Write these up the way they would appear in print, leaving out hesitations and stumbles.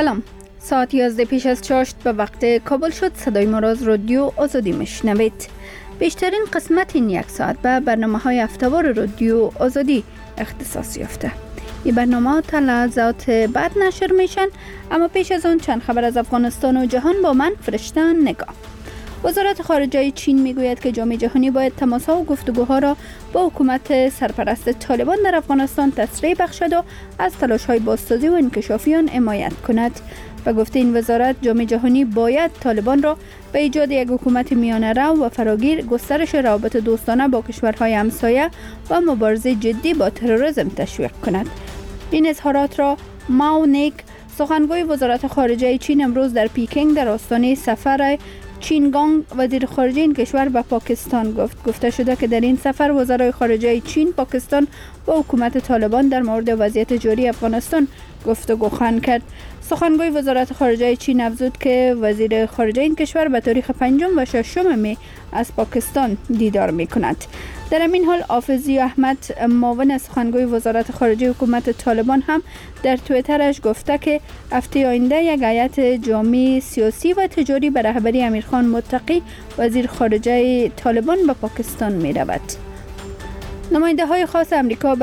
سلام. ساعت 11 پیش از چاشت به وقت کابل شد. صدای ما را از رادیو آزادی میشنوید. بیشترین قسمت این یک ساعت به برنامه‌های هفته‌وار رادیو آزادی اختصاص یافته. این برنامه تا لحظات بعد نشر میشن، اما پیش از آن چند خبر از افغانستان و جهان با من فرشته نگاه. وزارت خارجه چین میگوید که جامعه جهانی باید تماس‌ها و گفتگوها را با حکومت سرپرست طالبان در افغانستان تسریع بخشد و از تلاش‌های بازسازی و انکشافی آن حمایت کند. به گفته این وزارت، جامعه جهانی باید طالبان را به ایجاد یک حکومت میانه رو و فراگیر، گسترش روابط دوستانه با کشورهای همسایه و مبارزه جدی با تروریسم تشویق کند. این اظهارات را ماو نیک، سخنگوی وزارت خارجه چین، امروز در پیکنگ در آستانه سفر چینگانگ وزیر خارجه این کشور به پاکستان گفته شده که در این سفر وزرای خارجه چین، پاکستان و حکومت طالبان در مورد وضعیت جاری افغانستان گفتگو خواهند کرد. سخنگوی وزارت خارجه چین افزود که وزیر خارجه این کشور به تاریخ 5 و 6 می از پاکستان دیدار می کند. در همین حال حافظی احمد، معاون سخنگوی وزارت خارجه حکومت طالبان، هم در توییترش گفته که هفته آینده یک هیئت جامع سیاسی و تجاری به رهبری امیرخان متقی، وزیر خارجه طالبان، به پاکستان می رود. نماینده خاص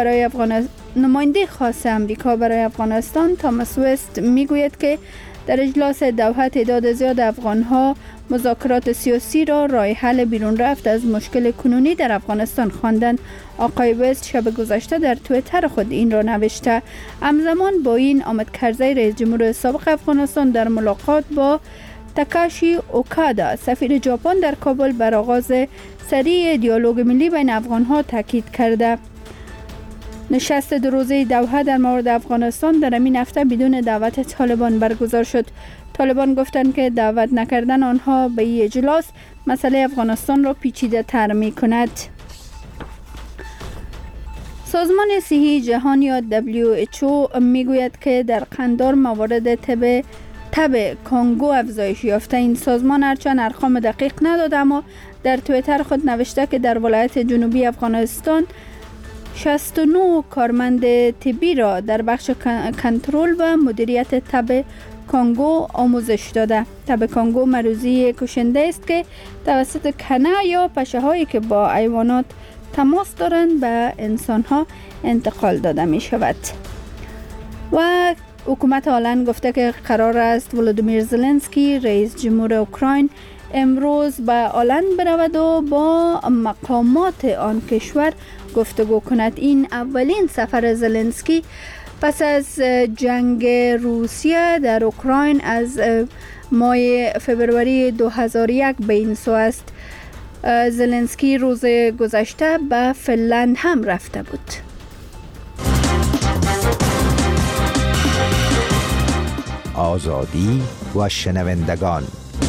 امریکا برای افغانستان تاماس وست میگوید که در اجلاس دوحه تعداد زیاد افغانها مذاکرات سیاسی را راه حل بیرون رفت از مشکل کنونی در افغانستان خواندند. آقای وست شب گذشته در توییتر خود این را نوشته. همزمان با این، حامد کرزی، رئیس جمهور سابق افغانستان، در ملاقات با تاکاشی اوکادا، سفیر ژاپن در کابل، بر آغاز سریع دیالوگ ملی بین افغانها تاکید کرده. نشست 2 روزه دوحه در مورد افغانستان در این هفته بدون دعوت طالبان برگزار شد. طالبان گفتند که دعوت نکردن آنها به این اجلاس مسئله افغانستان را پیچیده تر می کند. سازمان صحی جهانی یا WHO میگوید که در قندار موارد تب کانگو افزایش یافته. این سازمان هرچند ارقام دقیق نداده، اما در توییتر خود نوشته که در ولایت جنوبی افغانستان 69 کارمند طبی را در بخش کنترل و مدیریت تب کانگو آموزش داده. تب کانگو مریضی کشنده است که توسط کنه یا پشه هایی که با حیوانات تماس دارند به انسان ها انتقال داده می شود. و حکومت هلند گفته که قرار است ولودیمیر زلنسکی، رئیس جمهور اوکراین، امروز به هلند برود و با مقامات آن کشور گفتگو کند. این اولین سفر زلنسکی پس از جنگ روسیه در اوکراین از ماه فبروری 2001 به این سو است. زلنسکی روز گذشته به فنلند هم رفته بود. آزادی و شنوندگان.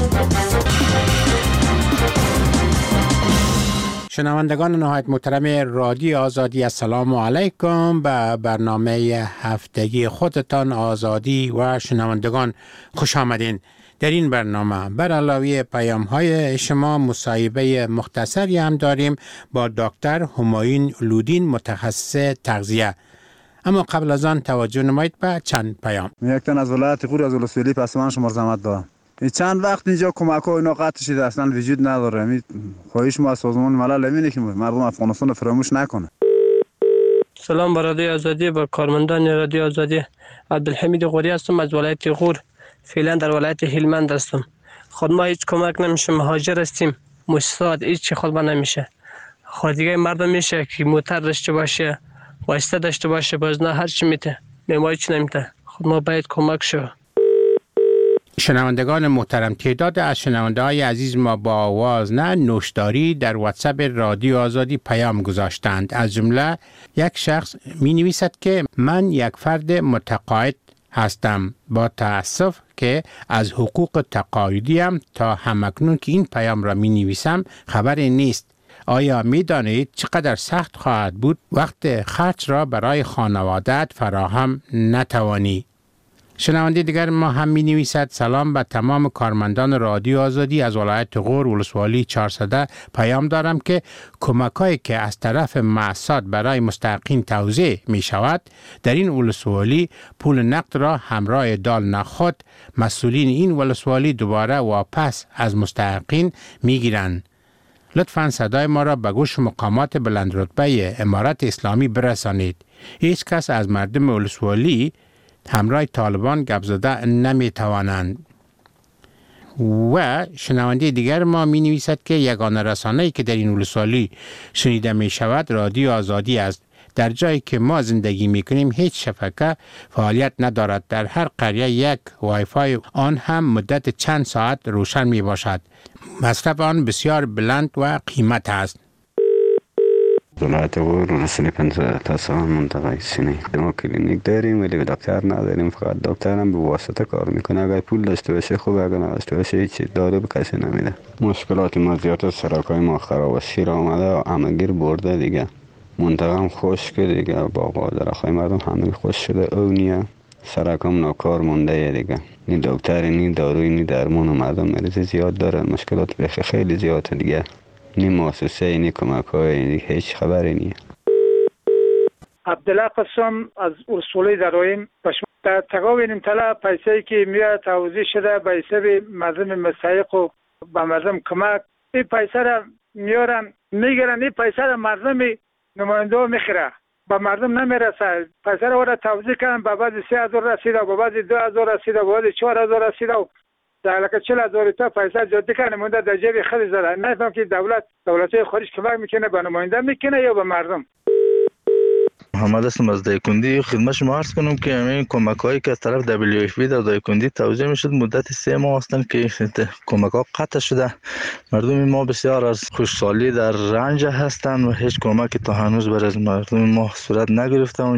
شنوندگان نهایت محترم رادیو آزادی، السلام علیکم. به برنامه هفتگی خودتان آزادی و شنوندگان خوش آمدین. در این برنامه بر علاوه پیام‌های شما مصاحبه مختصری هم داریم با دکتر همایون لودین، متخصص تغذیه. اما قبل از آن توجه نمایید به چند پیام. یک تن از ولایت غور از ولسوالی پسمان شما زحمت دارم. چند وقت اینجا کمک‌ها اینا قطع شده، اصلا وجود نداره. خواهش ما از سازمان ملل اینه که مردم افغانستان رو فراموش نکنه. سلام بر رادیو آزادی، با کارمندان رادیو آزادی. عبدالحمید غوری هستم از ولایت غور. فعلا در ولایت هلمند هستم. خود ما هیچ کمک نمیشه، مهاجر هستیم. مستعد هیچ خود ما نمیشه. خود دیگه مردم میشه که موتر داشته باشه، واسطه داشته باشه، باز نه هر چی میته. ما هیچ نمیته. خود ما باید کمک شو. شنوندگان محترم، تعداد از شنونده‌های عزیز ما با آواز نه نوشداری در واتساپ رادیو آزادی پیام گذاشتند. از جمله یک شخص می نویسد که من یک فرد متقاعد هستم. با تأسف که از حقوق تقاعدیم تا همکنون که این پیام را می نویسم خبری نیست. آیا می دانید چقدر سخت خواهد بود وقت خرج را برای خانواده‌ات فراهم نتوانی؟ شنونده دیگر ما هم می نویسد سلام به تمام کارمندان رادیو آزادی از ولایت غور ولسوالی 400 پیام دارم که کمک‌هایی که از طرف مؤسسات برای مستحقین توزیع می شود در این ولسوالی پول نقد را همراه دال نخود مسئولین این ولسوالی دوباره واپس از مستحقین می گیرند. لطفاً صدای ما را به گوش مقامات بلند رتبه امارت اسلامی برسانید. هیچ کس از مردم ولسوالی همراه طالبان گپ زده نمی توانند. و شنونده دیگر ما می نویسد که یگانه رسانه‌ای که در این ولسوالی شنیده می شود رادیو آزادی است. در جایی که ما زندگی می کنیم هیچ شبکه فعالیت ندارد. در هر قریه یک وای فای آن هم مدت چند ساعت روشن می باشد. مصرف آن بسیار بلند و قیمت است. ولایت غور ولسوالی 50 تا منطقه سینه ما کلینیک داریم ولی دکتر نداریم، فقط دکتر هم به واسطه کار میکنه. اگر پول داشته باشه خوبه، اگر نداشته باشه هیچ دارو به کسی نمیده. مشکلات ما زیاد، سرکای ما خراب است، شیر آمده همه گیر برده دیگه. منطقه هم خشک دیگه، باغ و درختای مردم همه خشک شده، او نیه سرکم ناکار مونده دیگه. نی دکتر نی داروی نی درمان و مردم مریض زیاد دارن، مشکلات بخی خیلی زیاده دیگه. نی مؤسسه نی کمک های هیچ خبری نیه. عبدالله قسم از ولسوالی درایم در تقاوین طلا پیسه‌ای که میاد توزیع شده به حساب مردم مستحق و به مردم کمک، این پیسه را میارن میگیرن، این پیسه را مردم نماینده میخره، به مردم نمیرسه. پیسه را توزیع کردن، به بعضی 3000 رسیده، به بعضی 2000 رسیده، به بعضی 4000 رسیده و در لکه 40,000 تا پیسه جاتی کنه مونده در جیب خود زده. نفهم که دولت خارج کمک میکنه به نماینده میکنه یا به مردم. محمد هستم از دایکندی. خدمت شما عرض کنم که همین کمک هایی که از طرف WFP در دایکندی توزیع میشد مدت 3 ماه هستند که کمک ها قطع شده. مردم ما بسیار از خوشحالی در رنج هستند و هیچ کمکی تا هنوز برای مردم ما صورت نگرفته.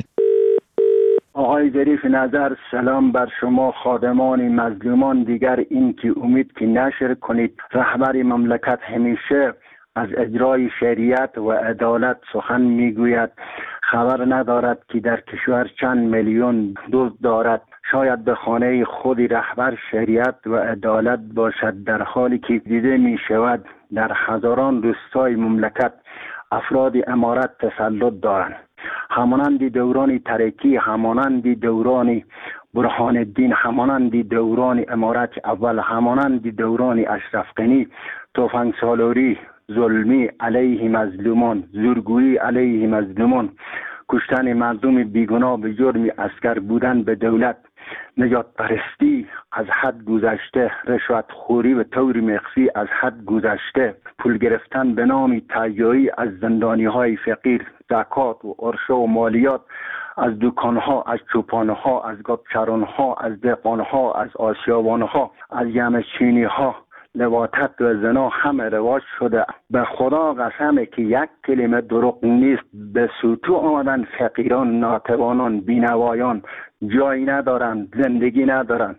آقای ظریف نظر، سلام بر شما خادمان مظلومان. دیگر این که امید که نشر کنید. رهبر مملکت همیشه از اجرای شریعت و عدالت سخن میگوید. خبر ندارد که در کشور چند میلیون دزد دارد. شاید به خانه خودی رهبر شریعت و عدالت باشد، در حالی که دیده می شود در هزاران روستای مملکت افراد امارت تسلط دارند. همانند دوران ترکی، همانند دوران برهان الدین، همانند دوران امارت اول، همانند دوران اشرف غنی، تفنگ سالاری، ظلمی علیه مظلومان، زورگویی علیه مظلومان، کشتن مردم بیگناه به جرم اسکر بودن به دولت، نجات پرستی از حد گذشته، رشوت خوری و طور مخفی از حد گذشته، پول گرفتن به نام تهیایی از زندانی های فقیر، زکات و عرشه و مالیات از دکان ها، از چوپان ها، از گابچران ها، از دهقان ها، از آسیابان ها، از یمچینی ها، لواطت و زنا همه رواج شده. به خدا قسمه که یک کلمه دروغ نیست. به سوتو آمدن فقیران، ناتوانان، بینوایان، جایی ندارن، زندگی ندارن.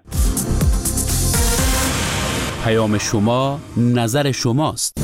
پیام شما نظر شماست.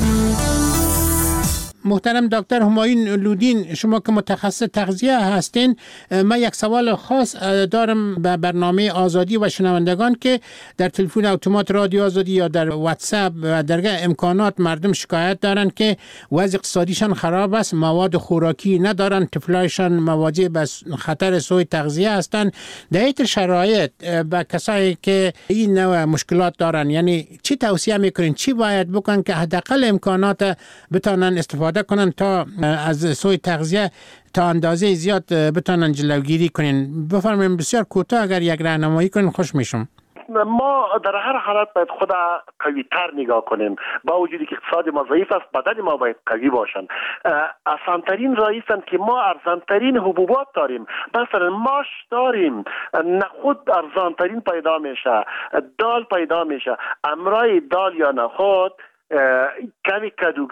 محترم دکتر همایون لودین، شما که متخصص تغذیه هستین، من یک سوال خاص دارم به برنامه آزادی و شنوندگان که در تلفن اتومات رادیو آزادی یا در واتساپ و درگاه امکانات مردم شکایت دارن که وضع اقتصادیشان خراب است، مواد خوراکی ندارن، طفلایشان مواجه به خطر سوء تغذیه هستند. در این شرایط به کسایی که این نوع مشکلات دارن، یعنی چی توصیه میکنین، چی باید بکنن که حداقل امکانات بتونن استفاده کنن تا از سوء تغذیه تا اندازه زیاد بتونن جلوگیری کنین؟ بفرمایید بسیار کوتاه اگر یک راهنمایی کنین خوش میشم. ما در هر حالت باید خود قوی تر نگاه کنیم. با وجودی که اقتصاد ما ضعیف است، بدن ما باید قوی باشند. آسان‌ترین راه است که ما ارزان‌ترین حبوبات داریم. مثلا ماش داریم، نخود ارزان‌ترین پیدا میشه، دال پیدا میشه. امرای دال یا نخود، کمی کدوگک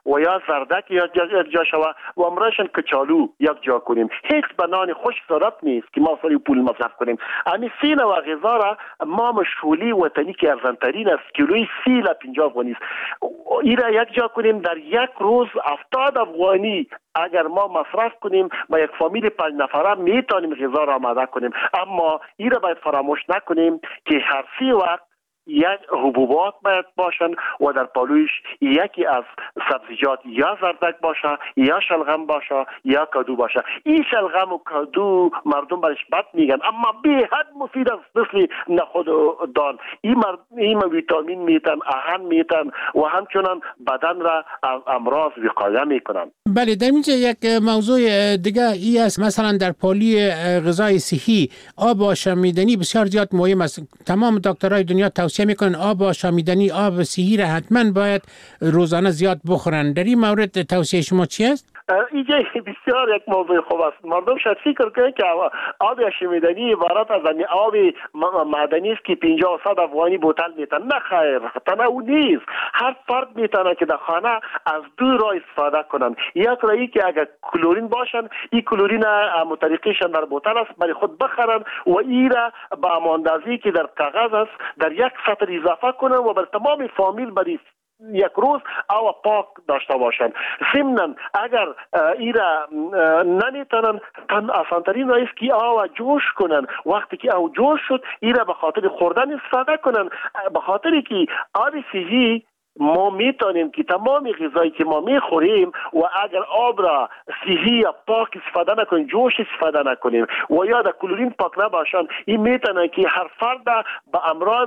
و یا زردک یک جا شود و امرایشان کچالو یک جا کنیم. هیچ بنان خوش ضرورت نیست که ما سری پول مصرف کنیم. امی سین و غذا را ما مشغولی وطنی که ارزانترین است، کیلوی 30 تا 50 افغانی است، این را یک جا کنیم. در یک روز 70 افغانی اگر ما مصرف کنیم با یک فامیل 5 نفره میتونیم غذا را آماده کنیم. اما این را باید فراموش نکنیم که هر 3 وقت یک حبوبات باید باشن و در پالویش یکی از سبزیجات یا زردک باشه یا شلغم باشه یا کدو باشه. این شلغم و کدو مردم برش بد میگن اما به حد مفید است، مثل نخود و دان. این ویتامین میتن، آهن میتن و همچنان بدن را از امراض وقایه میکنن. بله، در اینجا یک موضوع دیگه ای است، مثلا در پالی غذای صحی آب آشامیدنی بسیار زیاد مهم است. تمام دکترای دنیا توصیه میکنن آب آشامیدنی، آب صحی را حتما باید روزانه زیاد بخورن. در این مورد توصیه شما چی است؟ اینجا بسیار یک موضوع خوب است. مردم شاید فکر کنن که آب آشامیدنی عبارت از آب معدنی است که 50 و 100 افغانی بوتل میتن. نه خیر، تنها نیست. هر فرد میتونه که در خانه از 2 راه استفاده کنن. یک راهی که اگر کلورین باشن، این کلورین متریقیشان در بوتل است برای خود بخرن و این را با اندازه‌ای که در کاغذ است در یک سطر اضافه کنن و بر تمام فامیل برای یک روز آب پاک داشته باشن. ضمناً اگر ایرا نمیتونن آسانترین راه است که آب جوش کنن. وقتی که آب جوش شد ایرا به خاطر خوردن استفاده کنن، به خاطری که آب صحی ما میتونیم که تمام غذایی که ما میخوریم و اگر آب را صحی یا پاک استفاده نکنیم، جوش استفاده نکنیم و یا در کلورین پاک نباشن، این میتونه که هر فرد به امراض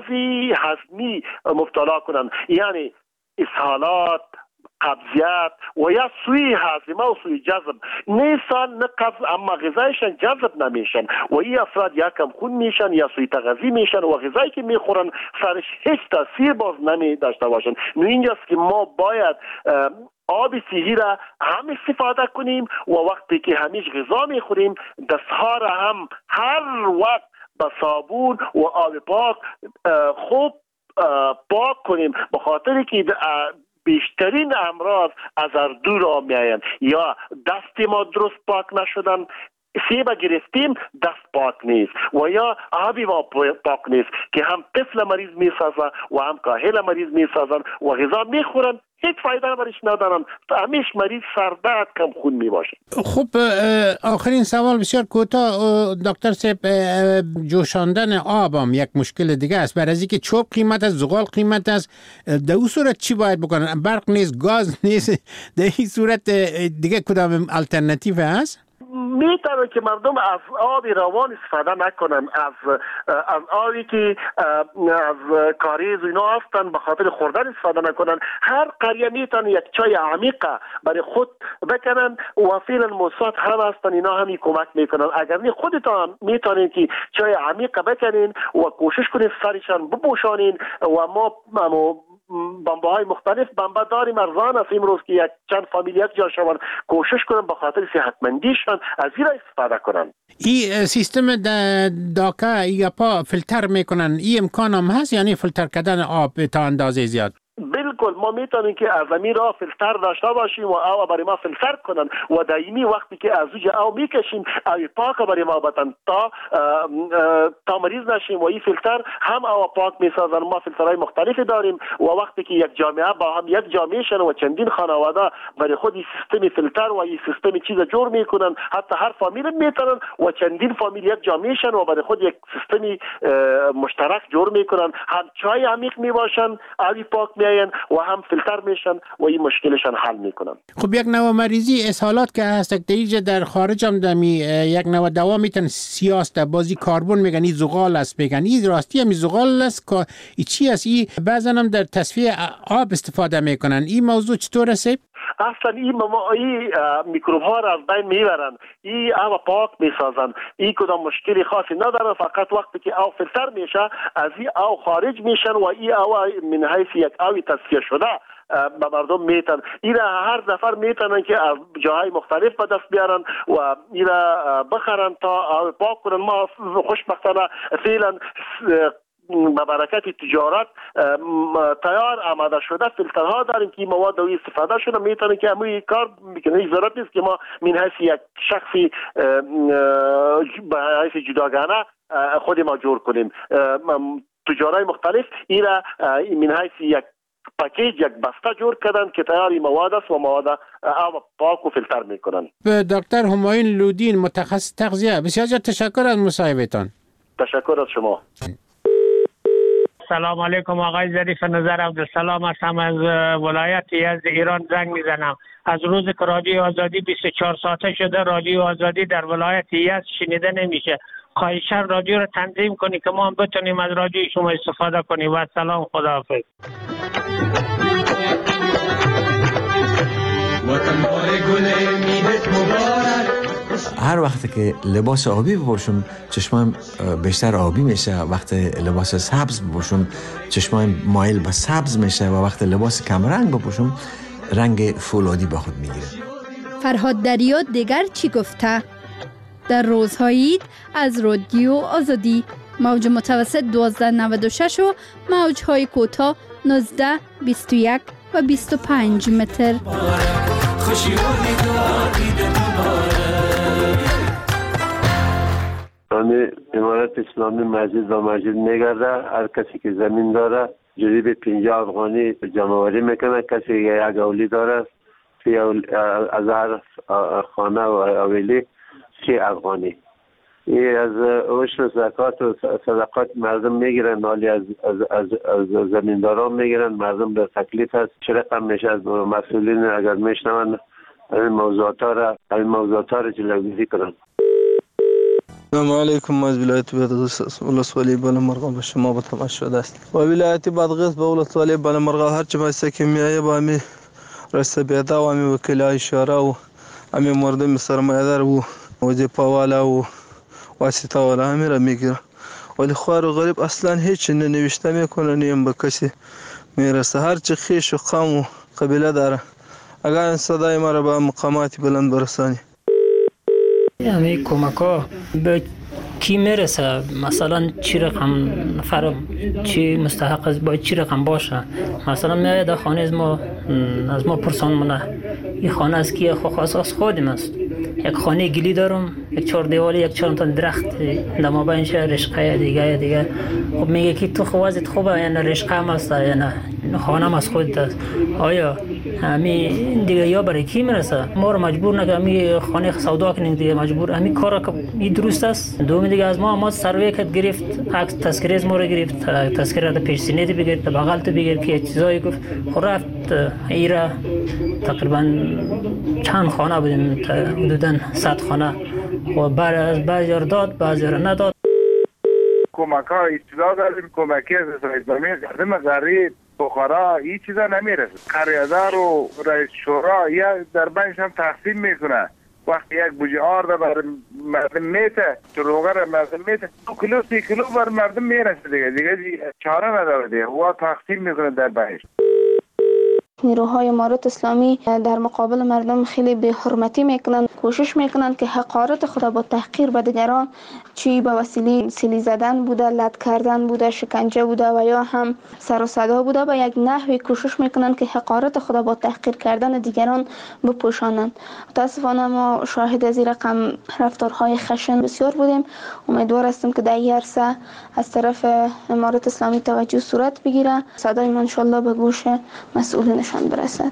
هضمی مبتلا کنن، یعنی اسهالات، قبضیت و یا سوی هاضمه و سوی جذب. نیستان نه قبض اما غذایشان جذب نمیشن و این افراد یا کم خون میشن یا سوی تغذی میشن و غذایی که میخورن سرش هیچ تاثیر باز نمی داشته باشن. اینجاست که ما باید آب صحی را هم استفاده کنیم و وقتی که همیش غذا میخوریم دستها را هم هر وقت با صابون و آب پاک خوب پاک کنیم، به خاطر که بیشترین امراض از اردو را میآیند. یا دست ما درست پاک نشدن، سیب گرفتیم دست پاک نیست و یا آبی ما پاک نیست که هم طفل مریض میسازن و هم کاهل مریض میسازن و غذا میخورن هیچ فایده برش ندارن، همیش مریض سردرد کم خون می باشه. خب آخرین سوال بسیار کوتاه دکتر صاحب، جوشاندن آب هم یک مشکل دیگه است. برای اینکه چوب قیمت است، زغال قیمت است، در اون صورت چی باید بکنن؟ برق نیست، گاز نیست، در این صورت دیگه کدام الटरनेटिव هست؟ میتونه که مردم از آب روان استفاده نکنن، از آبی که از کاریز و اینا هستن به خاطر خوردن استفاده نکنن. هر قریه میتونه یک چای عمیق برای خود بکنن و فعلا موساد هم هستن، اینا هم کمک میکنن. اگر نه خودتان میتونین که چای عمیق بکنین و کوشش کنین سرشان بپوشانین و ما بمبه های مختلف بمبه داریم، ارزان است امروز که یک چند فامیل یک جا شوند، کوشش کنن به خاطر صحتمندیشان از این استفاده کنن. این سیستم داکا یا پا فیلتر میکنن، این امکان هم هست، یعنی فیلتر کردن آب تا اندازه زیاد؟ بالکل ما میتونیم که از زمین را فیلتر داشته باشیم و آب برای ما فیلتر کنن و دائمی وقتی که از اوج آب میکشیم آب پاک برای ما بدن تا مریض نشیم و این فیلتر هم آب پاک میسازن. ما فیلترهای مختلفی داریم و وقتی که یک جامعه با هم یک جامعه شن و چندین خانواده برای خود این سیستم فیلتر و این سیستم چیز جور میکنن، حتی هر فامیل میتونن و چندین فامیل یک جامعه شن و برای خود یک سیستم مشترک جور میکنن، هم چای عمیق میباشن، آب پاک و هم فیلتر میشن و این مشکلشان حل میکنن. خب یک نوع مریضی اسهالات که هست دیگه در خارج هم دمی یک نوع دوا میتن سیاست بازی کربن میگن، این زغال است میگن، این راستی هم زغال است که چی است؟ این بعضا هم در تصفیه آب استفاده میکنن. این موضوع چطور است؟ اصلا این میکروب ها را از بین میبرن، این آب پاک میسازن، این کدام مشکلی خاصی نداره، فقط وقتی که آب فیلتر میشه از این آب خارج میشن و این آب من حیث یک آب تصفیه شده به مردم میتن. اینا هر نفر میتونن که از جاهای مختلف به دست بیارن و اینا بخرن تا آب پاک کنن. ما خوشبختانه فعلا به برکت تجارت تیار آماده شده فیلترها داریم که این مواد او استفاده شده میتونه که همین کار میکنه. هیچ ضرورت نیست که ما من حیث یک شخصی به حیث جداگانه خود ما جور کنیم. تجارای مختلف ایرا من حیث یک پاکیج یک بسته جور کردن که تیاری مواد است و مواد آب پاک و فیلتر میکنن. به دکتر همایون لودین متخصص تغذیه بسیار تشکر از مصاحبهتان. تشکر از شما. سلام علیکم آقای ظریف نظر عبدالسلام هستم از ولایت یزد ایران زنگ میزنم. از روز که رادیو آزادی 24 ساعته شده رادیو آزادی در ولایت یزد شنیده نمیشه. خواهشاً رادیو رو تنظیم کنی که ما هم بتونیم از رادیو شما استفاده کنیم. و سلام، خداحافظ. هر وقت که لباس آبی بپوشم چشمم بیشتر آبی میشه، وقت لباس سبز بپوشم چشمم مایل به سبز میشه و وقت لباس کمرنگ بپوشم رنگ فولادی به خود میگیره. فرهاد دریا دیگر چی گفته؟ در روزهای عید از رادیو آزادی موج متوسط 1296 و موجهای کوتاه 19، 21 و 25 متر. امارت اسلامی مسجد و مسجد میگرده. هر کسی که زمین داره جریب 50 افغانی جمع‌آوری میکنه. کسی که یک اولی داره از هر خانه و اولی 3 افغانی. این از عشر زکات و صدقات مردم میگیرن، مالی از زمینداران میگیرن. مردم به تکلیف هست چه رقم میشه. از مسئولین اگر میشنون این موضوعات را جلوگیری کنن. السلام علیکم. از ولایت بادغیس ولسوالی بالامرغ به شما به تماس شده است. و ولایت بادغیس به ولسوالی بالامرغ هر چه بایسته که میایه با همی رسبیده و همی وکلای شورا و همی مردم سرمایه‌دار و وظیفه والا و واسطه والا همی را میگیره. ولی خوار و غریب اصلا هیچ ننوشته میکنه، نیم به کسی میرسه. هر چه خیش و قوم و قبیله داره اگر این صدای ما را به مقامات بلند برسانی. همه کمک‌ها به کی میرسه؟ مثلا چی رقم نفر چی مستحق است، باید چی رقم باشه؟ مثلا میاد در خانه از ما پرسان منه این خانه از کیه؟ خواست از خودم است. یک خانه گلی دارم، یک 4 دیوالی، یک 4 تا درخت در مابینش رشقه دیگه. خب میگه که تو خوازت خوبه یا نه رشقه هم است یا نه خانه هم از خودت است. آیا همین دیگه یا برای کی میرسه؟ ما رو مجبور نکنه همین خانه سودا کنیم دیگه، مجبور همین کارا که این درست است. دوم دیگه از ما سروی کت گرفت، عکس تذکره از ما رو گرفت، تذکره در پیش سینه بگیر، در بغل تو بگیر که چیزایی گفت. خب رفت ایرا تقریبا چند خانه بودیم، حدوداً 100 خانه و بعضی رو داد بعضی رو نداد. کمک‌ها ابتدا داریم، کمکی از اسلامی کردن غریب بخارا این چیزا نمیرسه. قریه‌دار و رئیس شورا یا در بینش هم تقسیم میکنه. وقتی یک بوجه آرد بر مردم میته، روغن مردم میته، 2 کیلو 3 کیلو بر مردم میرسه دیگه چاره نداره دیگه. و تقسیم میکنه در بینش. نیروهای امارت اسلامی در مقابل مردم خیلی به حرمتی میکنن، کوشش میکنن که حقارت خود با تحقیر به دیگران، چی به وسیله سیلی زدن بوده، لط کردن بوده، شکنجه بوده و یا هم سر و صدا بوده، به یک نحوی کوشش میکنن که حقارت خود با تحقیر کردن دیگران بپوشانند. متاسفانه ما شاهد از این رقم رفتارهای خشن بسیار بودیم. امیدوار هستم که در این عرصه از طرف امارت اسلامی توجه صورت بگیره، صدای ما ان شاء الله به گوش مسئولین برسد.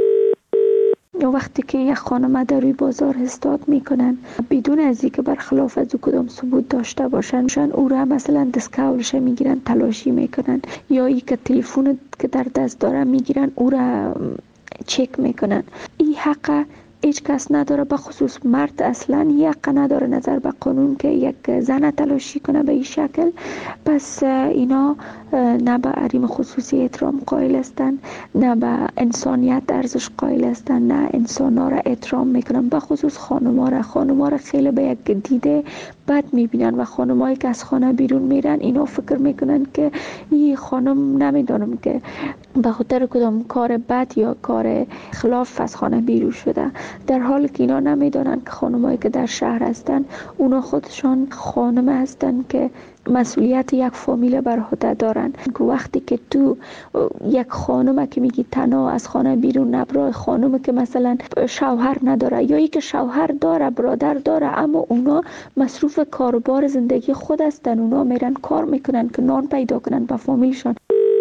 وقتی که یک خانم در روی بازار استاد میکنن بدون از اینکه برخلاف از او کدام ثبوت داشته باشن، او را مثلا دستکولش میگیرن، تلاشی میکنن، یا ای که تلفن که در دست داره میگیرن او را چک میکنن. این حق هیچ کس نداره، به خصوص مرد اصلا حق نداره نظر به قانون که یک زن تلاشی کنه به این شکل. پس اینا نه به حریم خصوصی احترام قائل هستن، نه به انسانیت ارزش قائل هستن، نه انسانا را احترام میکنن. به خصوص خانوما را خیلی به یک دیده بد میبینن و خانمایی که از خانه بیرون میرن اینا فکر میکنن که این خانم نمیدانم که به خاطر کدام کار بد یا کار خلاف از خانه بیرون شده، در حالی که اینا نمیدانن که خانمایی که در شهر هستن اونا خودشان خانم هستن که مسئولیت یک فامیل بر عهده دارن که وقتی که تو یک خانم که میگی تنها از خانه بیرون نبره، خانم که مثلا شوهر نداره یا ای که شوهر داره، برادر داره، اما اونا مصروف کاربار زندگی خود هستن، اونا میرن کار میکنن که نان پیدا کنن به فامیلشان.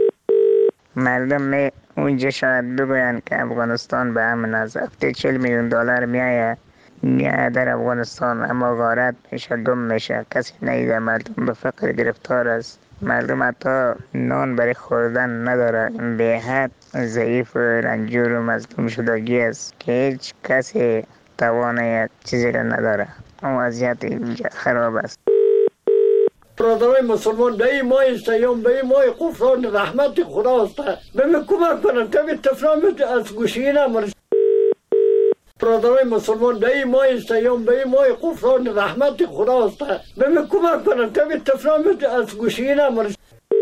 مردم اونجا شاید بگوین که افغانستان به همین از هفته 40 میلیون دلار میایه در افغانستان، اما غارت میشه، گم میشه، کسی نیده، مردم به فقر گرفتار است، مردم حتی نان برای خوردن نداره، به حد ضعیف و رنجور و مظلوم شدگی است که هیچ کسی توان یک چیزی را نداره. اون وضعیت اینجا خراب است. برادرای مسلمان به این ماه سیام، به این ماه غفران رحمت خداست، به من کمک کنن تا به تفرامت از گوشی نمارد. برادرای مسلمان به این ماه سیام، به این ماه غفران رحمت خداست، به من کمک کنن تا به تفرامت از گوشی نمارد.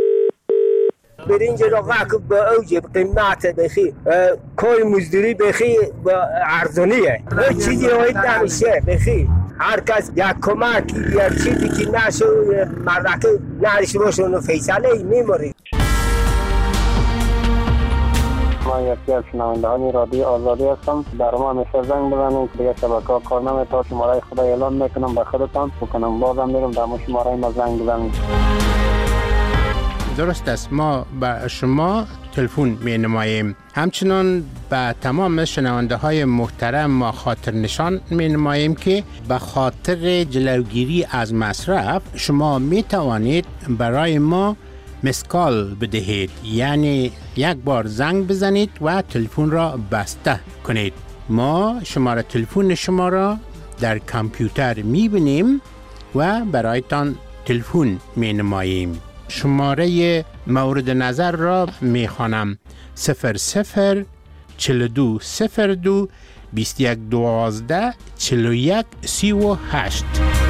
برنج را که به اوج قیمت بخی، کار مزدوری بخی ارزانیه، هیچ چیزی هایت نمیشه بخی. هر کس یک کمک یک چیزی که نشو مردک نهرش باشه اونو فیصله میماری. من یکی از شنوندگان رادیو آزادی هستم. در ما همیشه زنگ بزنید که دیگه شبکه‌ها کار نمی‌کنه. شماره خدا اعلام میکنم به خودتان بکنم، بازم میرم در شماره ما زنگ بزنید. درست است، ما به شما تلفن می نماییم. همچنان به تمام شنونده های محترم ما خاطر نشان می نماییم که به خاطر جلوگیری از مصرف شما می توانید برای ما مسکال بدهید، یعنی یک بار زنگ بزنید و تلفن را بسته کنید. ما شماره تلفن شما را در کامپیوتر می بینیم و برایتان تلفن می نماییم. شماره مورد نظر را می خوانم: 00 42 02 21 12 41 38.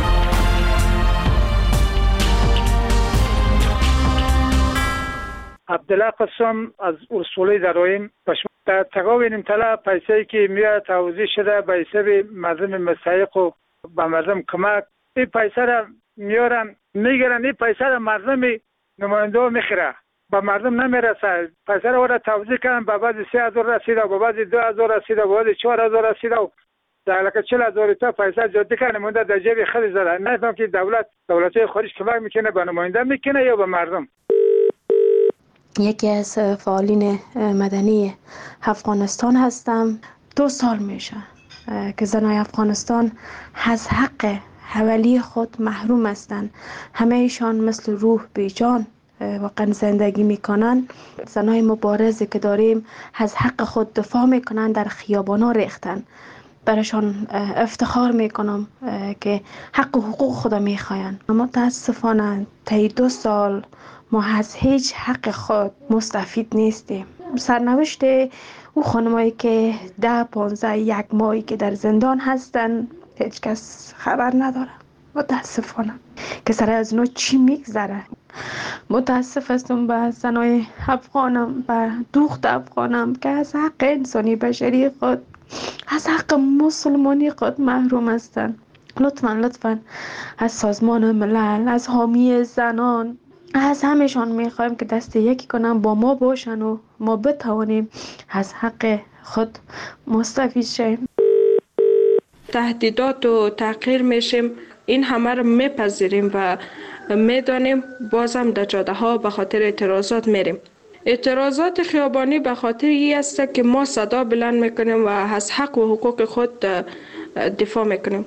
عبدالله قسم از اصولی درایم پشمت تقاوینیم طلا پیسایی که میاد توضیح شده به حساب مردم مستحق و به مردم کمک، این پیسه را میارن میگیرن، این پیسه را مردم نماینده میخیره، به مردم نمیرسه. پیسه را توضیح کردن، به بعد 3000 رسیده، به بعد 2000 رسیده، به بعد 4000 رسیده و در لکه 40000 تا پیسه جدی کنه مونده در جیب خیلی زده. نفهم که دولت خارج کمک میکنه به نماینده میکنه یا به مردم. یکی از فعالین مدنی افغانستان هستم. 2 سال میشه که زنای افغانستان از حق حوالی خود محروم هستند. همه ایشان مثل روح بیجان واقعا زندگی میکنن. زنای مبارزی که داریم از حق خود دفاع میکنن، در خیابانا ریختن. برایشان افتخار میکنم که حق و حقوق خود میخواین. اما متاسفانه طی 2 سال ما از هیچ حق خود مستفید نیستیم. سرنوشت او خانمایی که 10 15 1 ماهی که در زندان هستن هیچ کس خبر نداره. متاسفانه که سر از نو چی میگذره. متاسف هستم به زنای افغانم، به دوخت افغانم که از حق انسانی بشری خود، از حق مسلمانی خود محروم هستند. لطفاً از سازمان ملل، از حامی زنان، از همشان میخوایم که دست یکی کنن، با ما باشن و ما بتوانیم از حق خود مستفید شیم. تهدیدات و تحقیر میشیم، این همه رو میپذیریم و میدانیم. بازم در جاده ها به خاطر اعتراضات میریم. اعتراضات خیابانی به خاطر این است که ما صدا بلند میکنیم و از حق و حقوق خود دفاع میکنیم.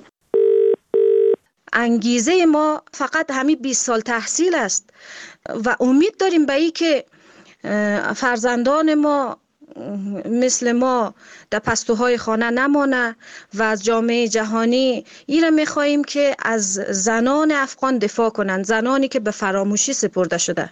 انگیزه ما فقط همین 20 سال تحصیل است و امید داریم به این که فرزندان ما مثل ما در پستوهای خانه نمانه و از جامعه جهانی این را میخواییم که از زنان افغان دفاع کنند، زنانی که به فراموشی سپرده شده.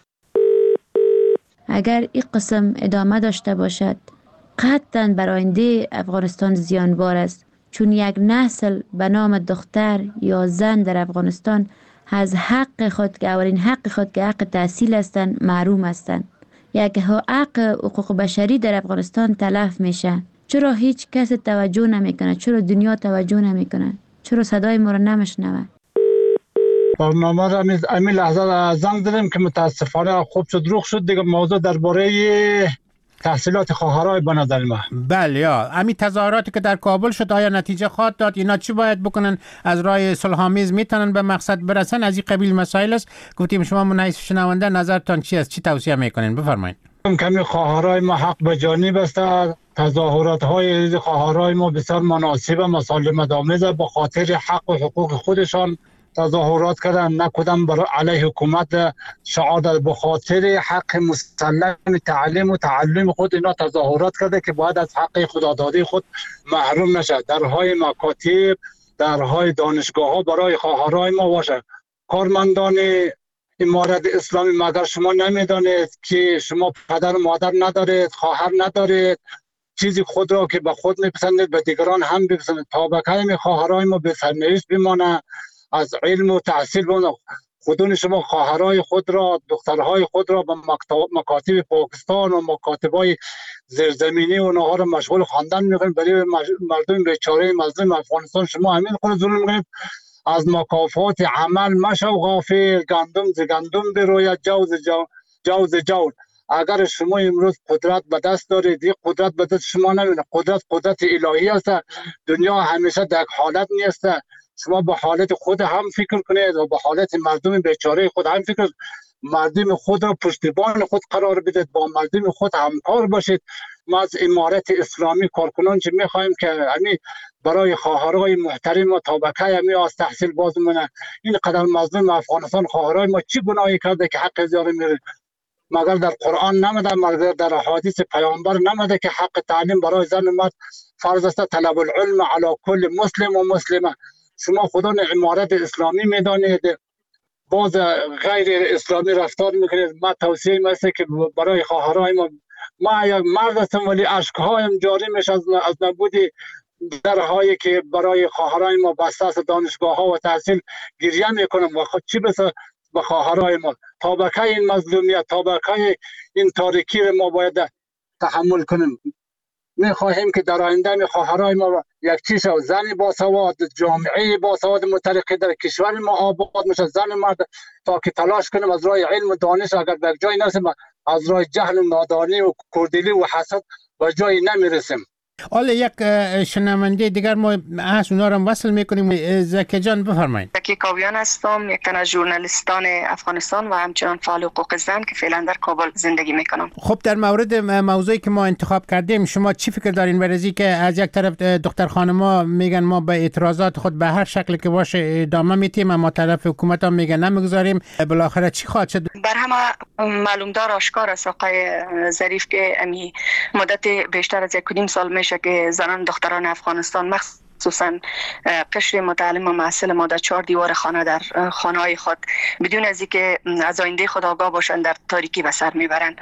اگر این قسم ادامه داشته باشد قطعاً بر آینده افغانستان زیانبار است، چون یک نسل به نام دختر یا زن در افغانستان از حق خود که اولین حق خود که حق تحصیل هستند محروم هستند. یک حق حقوق بشری در افغانستان تلف میشه. چرا هیچ کس توجه نمیکنه؟ چرا دنیا توجه نمیکنه؟ چرا صدای ما رو نمیشنوه؟ برنامه را همین لحظه زنگ زدیم که متاسفانه خوب شد روخ شد دیگه. موضوع درباره تحصیلات خواهرای به نظر ما. بله یا همین تظاهراتی که در کابل شد آیا نتیجه خواهد داد؟ اینا چی باید بکنن؟ از راه صلح‌آمیز میتونن به مقصد برسن؟ از این قبیل مسائل است. گفتیم شما منحیث شنونده نظرتان چی است؟ چی توصیه میکنین؟ بفرمایید. کمی خواهرای ما حق به جانب است. تظاهرات های خواهرای ما بسیار مناسب و مسالمت آمیز به خاطر حق و حقوق خودشان تظاهرات کردن، نه کدام برای علیه حکومت شعار داد. به خاطر حق مسلم تعلیم و تعلم خود اینا تظاهرات کرده که باید از حق خدادادی خود محروم نشه. درهای مکاتب، درهای دانشگاه ها برای خواهرای ما باشه. کارمندان امارت اسلامی مگر شما نمیدانید که شما پدر و مادر ندارید، خواهر ندارید، چیزی خود را که به خود میپسندید به دیگران هم بپسندید. تا بکای خواهرای ما به سرنوشت بمانه، از علم و تحصیل بمانه. خودون شما خواهرای خود را، دخترهای خود را به مکاتب پاکستان و مکاتبای زیرزمینی و اونها را مشغول خواندن میکنید. برای مردم بیچاره مظلوم افغانستان شما همین خود ظلم میکنید. از مکافات عمل مشو غافل، گندم ز گندم بروید، جو ز جو. اگر شما امروز قدرت به دست دارید، این قدرت به دست شما نمیاد. قدرت الهی است. دنیا همیشه در حالت نیست. شما به حالت خود هم فکر کنید و به حالت مردم بیچاره خود هم فکر کنید. مردم خود را پشتیبان خود قرار بدید، با مردم خود همکار باشید. ما از امارت اسلامی کارکنان چه میخوایم که همین برای خواهرای محترم و طبقه همین از تحصیل باز مونه. این قدر مظلوم افغانستان خواهرای ما چی گناهی کرده که حق زیاره میره؟ مگر در قرآن نمیده، مگر در حدیث پیامبر نمیده که حق تعلیم برای زن و مرد فرض است؟ طلب العلم علی کل مسلم و مسلمه. شما خودان امارت اسلامی میدانید، باز غیر اسلامی رفتار میکنید. ما توصیه است که برای خواهرای ما یک مرد هستم ولی اشکهایم جاری میشه از نبود درهایی که برای خواهرای ما بسته است. دانشگاه ها و تحصیل گریه میکنم و خود چی بسه به خواهرای ما. طبقه این مظلومیت، طبقه این تاریکی ما باید تحمل کنیم. میخواهیم که در آینده خواهرای ما یک چیز زن باسواد، جامعه باسواد مترقی در کشور ما آباد میشه. زن مرد تا که تلاش کنیم از راه علم و دانش، اگر به جای نرسیم از راه جهل و نادانی و کردلی و حسد به جای نمیرسیم. حالا یک شنونده دیگر ما از اونا رو وصل میکنیم. زکی جان بفرمایید. زکی کاویان هستم، یک تن از ژورنالیستان افغانستان و همچنان فعال حقوق زن که فعلا در کابل زندگی میکنم. خب در مورد موضوعی که ما انتخاب کردیم شما چی فکر دارین؟ برای که از یک طرف دختر خانما میگن ما به اعتراضات خود به هر شکل که باشه ادامه میدیم، اما طرف حکومت هم میگن نمیگذاریم. بالاخره چی خواهد شد؟ بر همه معلومدار آشکار است آقای ظریف که امی مدت بیشتر از 1.5 سال میشه که زنان دختران افغانستان مخصوصا قشر متعلم و محصل ما در 4 دیوار خانه در خانه‌های خود بدون از اینکه از آینده خود آگاه باشند در تاریکی به سر میبرند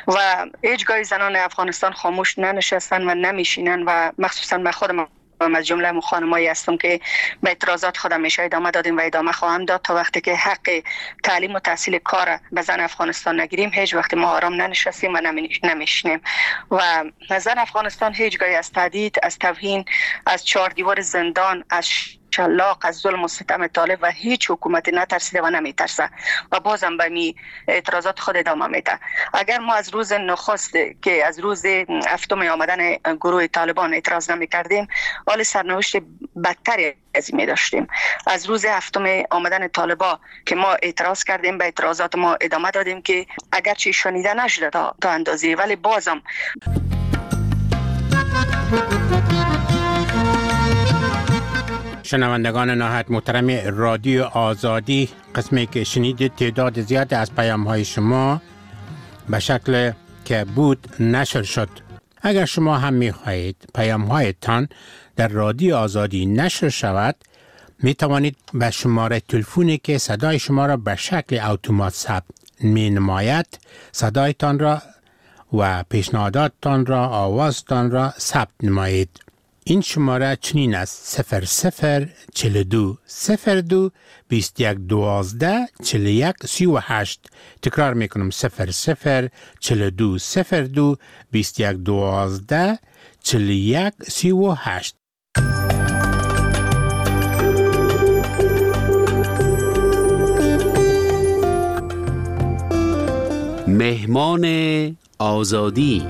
و هیچگاه زنان افغانستان خاموش ننشستن و نمیشینن و مخصوصا من خودم از جمله خانمایی هستم که به اعتراضات خودم میشه ادامه دادیم و ادامه خواهم داد تا وقتی که حق تعلیم و تحصیل کار به زن افغانستان نگیریم. هیچ وقت ما آرام ننشستیم و نمیشنیم و زن افغانستان هیچگاه از تهدید، از توهین، از 4 دیوار زندان، از شلاق، از ظلم و ستم طالب و هیچ حکومتی نترسیده و نمیترسه و بازم به می اعتراضات خود ادامه میده. اگر ما از روز نخست که از روز 7 آمدن گروه طالبان اعتراض نمی کردیم، حال سرنوشت بدتری از این می داشتیم. از روز 7 آمدن طالبان که ما اعتراض کردیم، به اعتراضات ما ادامه دادیم که اگرچه شنیده نشده تا اندازی، ولی بازم شنوندگان نهایت محترم رادیو آزادی، قسمی که شنیدید تعداد زیاد از پیام‌های شما به شکل که بود نشر شد. اگر شما هم می‌خواهید پیام‌هایتان در رادیو آزادی نشر شود، می توانید به شماره تلفنی که صدای شما را به شکل اتومات ثبت می‌نماید صدایتان را و پیشنهاداتتان را، آوازتان را ثبت نمایید. این شماره چنین است: 0042 02 21 12 41 38. تکرار میکنم: 0042 02 21 12 41 38. مهمان آزادی.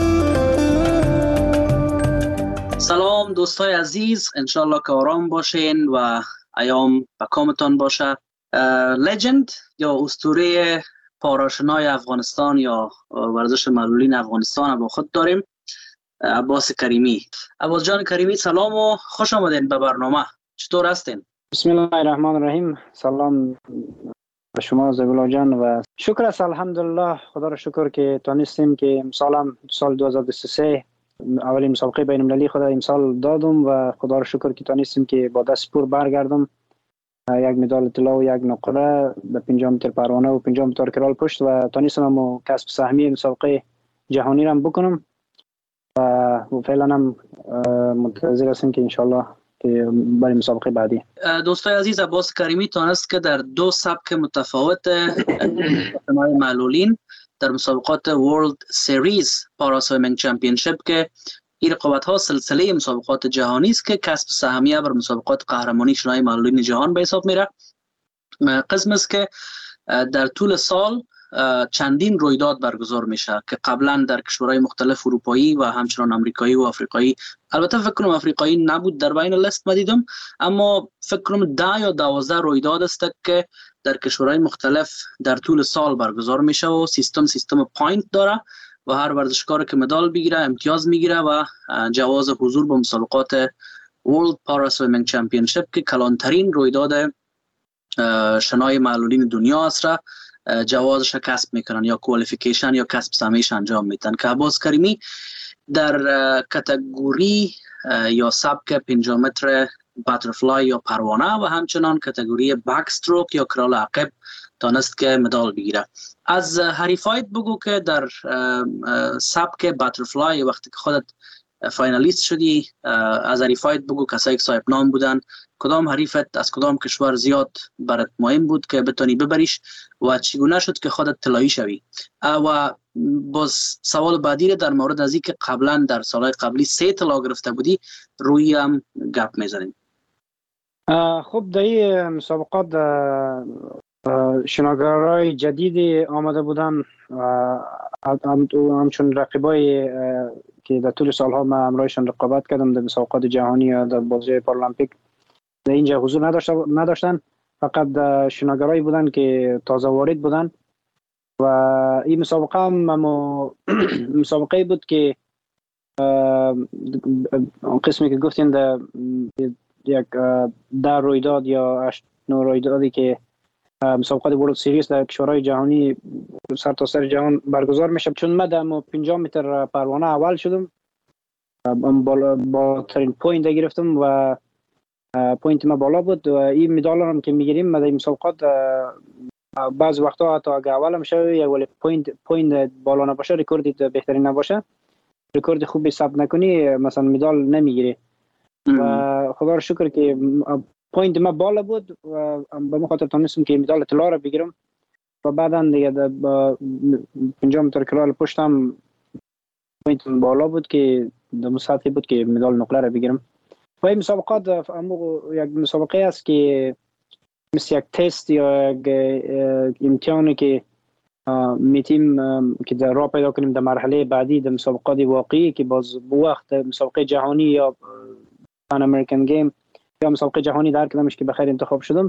سلام دوستای عزیز، انشالله که آرام باشین و ایام به کامتان باشه. لجند یا اسطوره پاراشنای افغانستان یا ورزش معلولین افغانستان با خود داریم، عباس کریمی. عباس جان کریمی سلام و خوش آمدین به برنامه. چطور هستین؟ بسم الله الرحمن الرحیم. سلام به شما زبیلا جان و شکر است. الحمدلله، خدا را شکر که تانستیم که امسال سال 2023 اولین مسابقه بین المللی خود امسال دادم و خدا را شکر که تانستیم که با دست پر برگردم. یک مدال طلا و یک نقره به 50 متر پروانه و 50 متر کرال پشت و تانستم هم کسب سهمیه مسابقه جهانی را بکنم و فعلا هم منتظر هستیم که انشالله که برای مسابقه بعدی. دوستای عزیز، عباس کریمی تانست که در دو سبک متفاوت معلولین در مسابقات ورلد سریز پارا سویمینگ چمپیونشیپ که این رقابت ها سلسله مسابقات جهانی است که کسب سهمیه بر مسابقات قهرمانی شنای معلولین جهان به حساب میره. قسم است که در طول سال چندین رویداد برگزار میشه که قبلا در کشورهای مختلف اروپایی و همچنان امریکایی و آفریقایی، البته فکر کنم آفریقایی نبود در بین لیست مدیدم، اما فکر کنم 10 یا 12 رویداد است که در کشورهای مختلف در طول سال برگزار میشه و سیستم پوینت داره و هر ورزشکار که مدال بگیره امتیاز میگیره و جواز حضور به مسابقات ورلد پارا سویمینگ چمپیونشیپ که کلانترین رویداد شنای معلولین دنیا است را جوازش کسب میکنن یا کوالیفیکیشن یا کسب سهمیش انجام میدن. که عباس کریمی در کاتگوری یا سبک 50 متر باترفلای یا پروانه و همچنان کاتگوری بک استروک یا کرال عقب تانست که مدال بگیره. از حریفایت بگو که در سبک باترفلای وقتی که خودت فاینالیست شدی، از حریفایت بگو کسایی که صاحب نام بودن، کدام حریفت از کدام کشور زیاد برات مهم بود که بتونی ببریش و چگونه شد که خودت طلایی شوی؟ و باز سوال بعدی در مورد از اینکه قبلا در سالهای قبلی 3 طلا گرفته بودی روی هم گپ میزنیم. خب در این مسابقات شناگرای جدید آمده بودن همچون رقیبای که در طول سالها من همراهشان رقابت کردم در مسابقات جهانی یا در بازی پارالمپیک در اینجا حضور نداشتن، فقط شناگرایی بودن که تازه وارد بودن و این مسابقه هم مسابقه بود که قسمی که گفتین در یک 10 رویداد یا 8 رویدادی که مسابقات ورلد سریز در کشورهای جهانی سرتاسر جهان برگزار میشه. چون من در 50 متر پروانه اول شدم، بالاترین پوینت گرفتم و پوینت ما بالا بود و این مدال هم که میگیریم در این مسابقات بعض وقتا حتی اگه اول میشه یا ولی پوینت بالا نباشه، رکورد بهترین نباشه، رکورد خوبی ثبت نکنی مثلا مدال نمیگیری و خدا رو شکر که پوینت ما بالا بود و به مخاطر تونستم که مدال طلا رو بگیرم و بعدا دیگه با 50 متر کرال پشتم پوینت بالا بود که در مسابقه بود که مدال نقره رو بگیرم. و این مسابقات یک مسابقه است که مثل یک تست یا یک امتحانی که میتیم که در راه پیدا کنیم در مرحله بعدی در مسابقات واقعی که باز وقت مسابقه جهانی یا پان امریکن گیم یا مسابقه جهانی در کدامش که بخیر انتخاب شدم،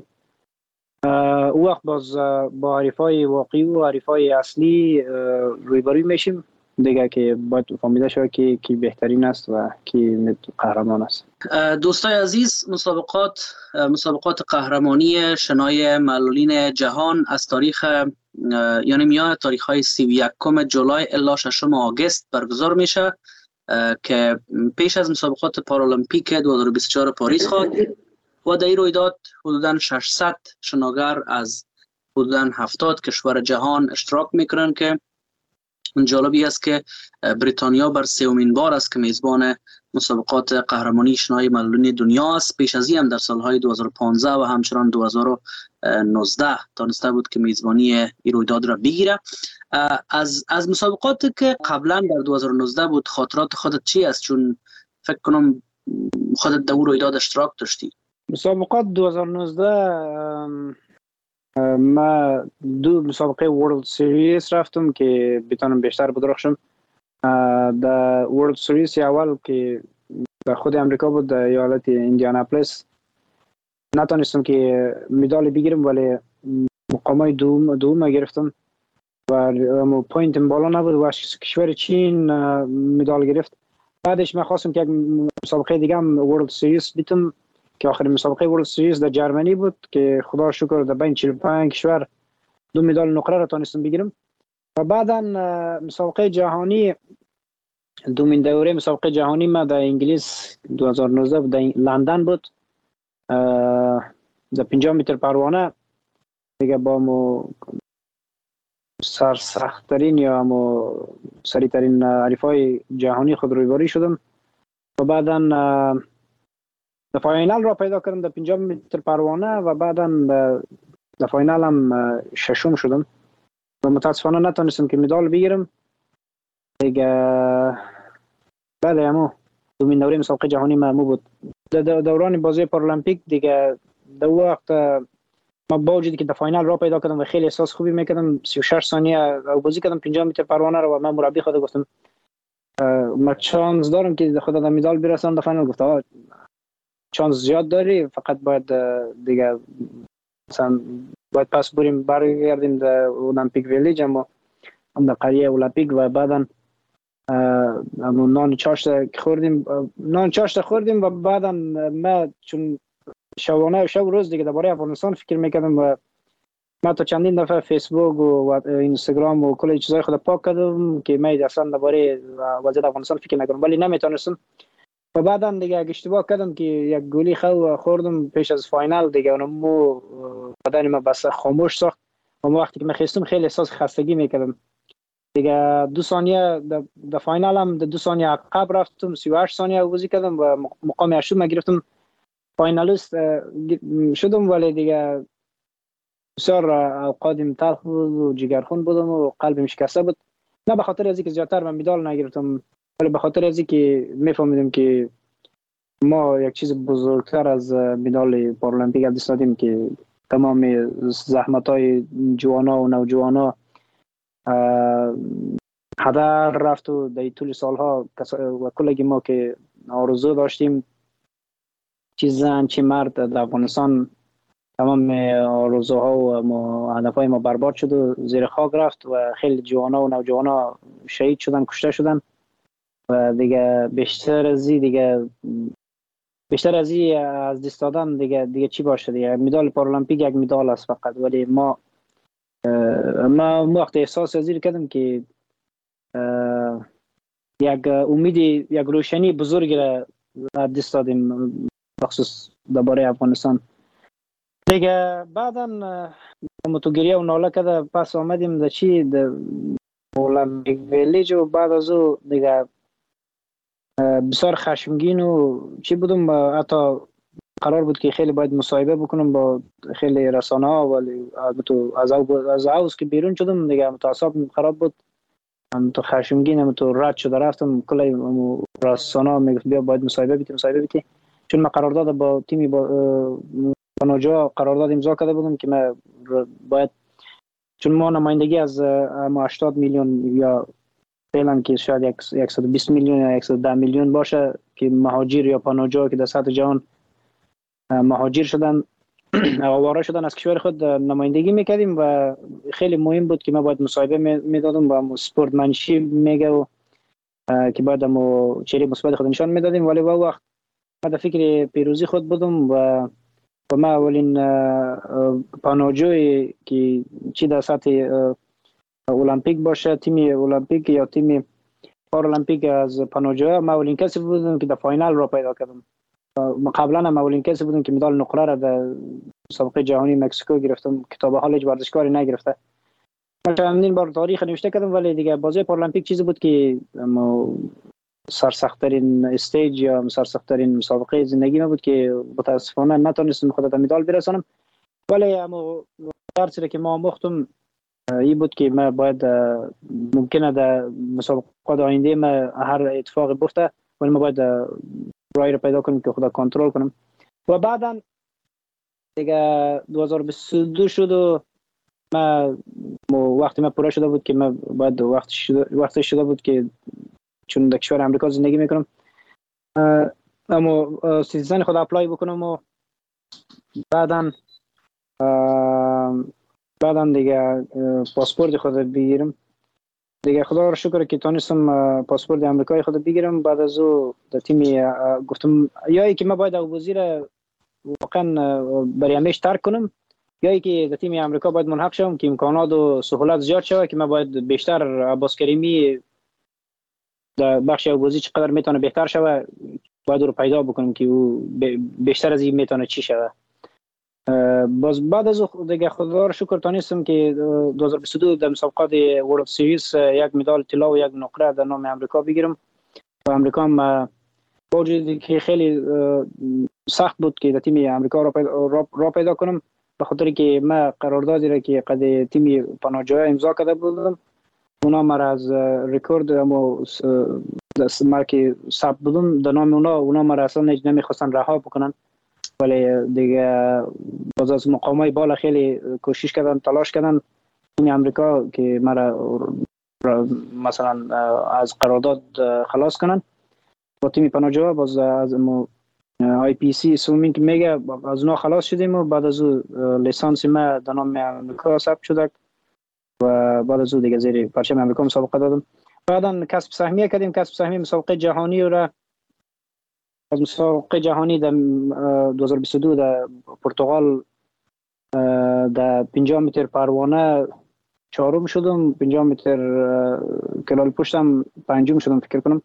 او وقت باز با حریفای واقعی و حریفای اصلی رویبروی میشیم دیگه که باید فهمیده شود که کی بهترین است و کی قهرمان است. دوستای عزیز، مسابقات قهرمانی شنای معلولین جهان از تاریخ یعنی میاد تاریخ های 31 جولای الی 6 آگوست برگزار میشه که پیش از مسابقات پارالمپیک 2024 پاریس خواهد و در این رویداد حدوداً 600 شناگر از حدوداً 70 کشور جهان اشتراک میکنن که جالبی است که بریتانیا بر 3مین بار است که میزبان مسابقات قهرمانی شنای معلولین دنیا است. پیش از این هم در سالهای 2015 و همچنان 2019 تانسته بود که میزبانی این رویداد را بگیره. از مسابقاتی که قبلا در 2019 بود خاطرات خودت چی است؟ چون فکر کنم خودت در اون رویداد اشتراک داشتی. مسابقات 2019 ما 2 مسابقه ورلد سریز رفتم که بتونم بیشتر بدرخشم. در ورلد سریز اول که در خود امریکا بود، در ایالت ایندیاناپولیس، نتونستم که مدال بگیرم ولی مقامای دوم گرفتم و پوینت بالا نبود و کشور چین مدال گرفت. بعدش من خواستم که یک مسابقه دیگه هم ورلد سریز بیتم که آخرین مسابقه ورلد سریز در جرمنی بود که خدا شکر در بین 45 کشور 2 مدال نقره را تونستم بگیرم. و بعدا مسابقه جهانی، دومین دوره مسابقه جهانی ما در انگلیس 2019 در لندن بود، در 50 متر پروانه دیگه با مو سرسخت‌ترین یا مو سریع‌ترین حریفای جهانی خود رویباری شدم و بعدا در فاینال را پیدا کردم در 50 متر پروانه و بعدا در فاینال هم ششم شدم و متاسفانه نتونستم که مدال بگیرم دیگه. بعد همو دومین دوره مسابقه جهانی ما بود. دوران بازی پارالمپیک دیگه در وقت ما با وجودی که در فاینال را پیدا کردم و خیلی احساس خوبی میکردم، 36 ثانیه بازی کردم 50 متر پروانه رو و من مربی خود گفتم ما چانس دارم که خود در مدال برسم. در فاینال گفت چانس زیاد داری، فقط باید دیگه مثلا باید پس برگردیم در المپیک ویلیج، اما در قریه المپیک و بعدا نان چاشت خوردیم و بعدا ما چون شب روز دیگه درباره افغانستان فکر میکردم و ما تا چندین دفعه فیسبوک و اینستاگرام و کلی چیزای خود پاک کردم که من اصلا درباره وضعیت افغانستان فکر نکردم ولی نمیتونستم. و بعدا دیگه اشتباه کردم که یک گولی خوردم پیش از فاینال دیگه، اونم بدن ما بس خاموش ساخت و وقتی که من خستم خیلی احساس خستگی میکردم دیگه. 2 ثانیه در فاینال هم 2 ثانیه عقب رفتم، 38 ثانیه بازی کردم و مقام 8 ما گرفتم، فاینالیست شدم. ولی دیگه بسیار اوقاتم تلخ بود و جگرخون بودم و قلبم شکسته بود، نه به خاطر از اینکه زیادتر من مدال نگرفتم ولی به خاطر از اینکه میفهمیدم که ما یک چیز بزرگتر از مدال پارالمپیک دست دادیم که تمام زحمت‌های جوانا و نوجوانا هدر رفت و در طول سالها و کلگی ما که آرزو داشتیم چه زن چه مرد در افغانستان تمام آرزوها و هدفهای ما برباد شد و زیر خاک رفت و خیلی جوانا و نوجوانا شهید شدن، کشته شدن و دیگه بیشتر از این از دست دادن دیگه چی باشه دیگه. مدال پارالمپیک یک مدال است فقط، ولی ما وقت احساس از این کردم که یک امید، یک روشنی بزرگی را دست دادیم بخصوص درباره افغانستان دیگه. بعدا متوگریه و ناله کرده پس آمدیم در چی در المپیک ویلیج و بعد از او دیگه بسیار خشمگین و چی بودم، حتی قرار بود که خیلی باید مصاحبه بکنم با خیلی رسانه ها ولی از اوز که بیرون شدم دیگه متعصب خراب بود، تو خشمگین تو رد شده رفتم کلی رسانه ها میگفت بیا باید مصاحبه بیتی چون من قرارداد با تیمی با پناجا قرارداد امضا کرده بودم که من باید چون ما نمایندگی از 80 میلیون یا فعلا که شاید 120 میلیون یا 110 میلیون باشه که مهاجر یا پناجا که در سطح جهان مهاجر شدن آواره شدن از کشور خود نمایندگی میکردیم و خیلی مهم بود که ما باید مصاحبه میدادم و سپورتمنشی میگه و که باید ما چهره مثبت خود نشان میدادیم. ولی با وقت ما در فکر پیروزی خود بودم و ما اولین پناجوی که چی در سطح المپیک باشه، تیم المپیک یا تیم پارالمپیک از پناجو، ما اولین کسی بودم که در فاینال را پیدا کردم. ما قبلا هم اولین کسی بودم که مدال نقره را در مسابقه جهانی مکزیکو گرفتم که تا به حال هیچ ورزشکاری نگرفته. من چندین بار تاریخ نوشته کردم ولی دیگه بازی پارالمپیک چیزی بود که سرسخت‌ترین استیج یا سرسخت‌ترین مسابقه زندگی ما بود که متاسفانه نتونستم خودم به مدال برسانم. ولی اما درسی که ما مختم این بود که ما باید ممکنه در مسابقات آینده ما هر اتفاقی بیفته ولی ما باید رای رو پیدا کنیم که خدا کنترل کنیم. و بعدا دیگه 2022 شد و وقتی ما پوره شده بود که من باید وقتی شده بود که چون در کشور امریکا زندگی میکنم اما سیتیزن خود اپلای بکنم و بعداً دیگه پاسپورت خود بگیرم. دیگه خدا را شکر که تونستم پاسپورت امریکایی خود بگیرم. بعد از او در تیم گفتم یا ای که من باید وزیر واقعا برای همیشه ترک کنم یا ای که در تیم امریکا باید ملحق شوم که امکانات و سهولت زیاد شود که من باید بیشتر عباس کریمی در بخش ابوزی چقدر میتونه بهتر شود باید رو پیدا بکنم که او بیشتر از این میتونه چی شود. باز بعد از دیگه خدا را شکر تونستم که 2022 در مسابقات ورلد سریز یک مدال طلا و یک نقره در نام امریکا بگیرم. و امریکا هم با وجودی که خیلی سخت بود که در تیم امریکا را پیدا کنم به خاطر که من قراردادی را که قد تیم پناهجویان امضا کرده بودم اونا مرا از رکورد اما که ثبت بودم در نام اونا مرا اصلا نمیخواستن رها بکنن، ولی دیگه باز از مقامای بالا خیلی کوشش کردن تلاش کردن تیم امریکا که مرا مثلا از قرارداد خلاص کنن. با تیم پناهجویان باز از آی پی سی سومینگ میگه از اونا خلاص شدیم و بعد از او لیسانس ما در نام امریکا ثبت شد و بعد از او دیگه زیر پرچم امریکا مسابقه دادم. بعدا کسب سهمیه کردیم. کسب سهمیه مسابقه جهانی را از مسابقه جهانی در 2022 در پرتغال در 50 متر پروانه چهارم شدم، 50 متر کلال پشتم پنجم شدم فکر کنم.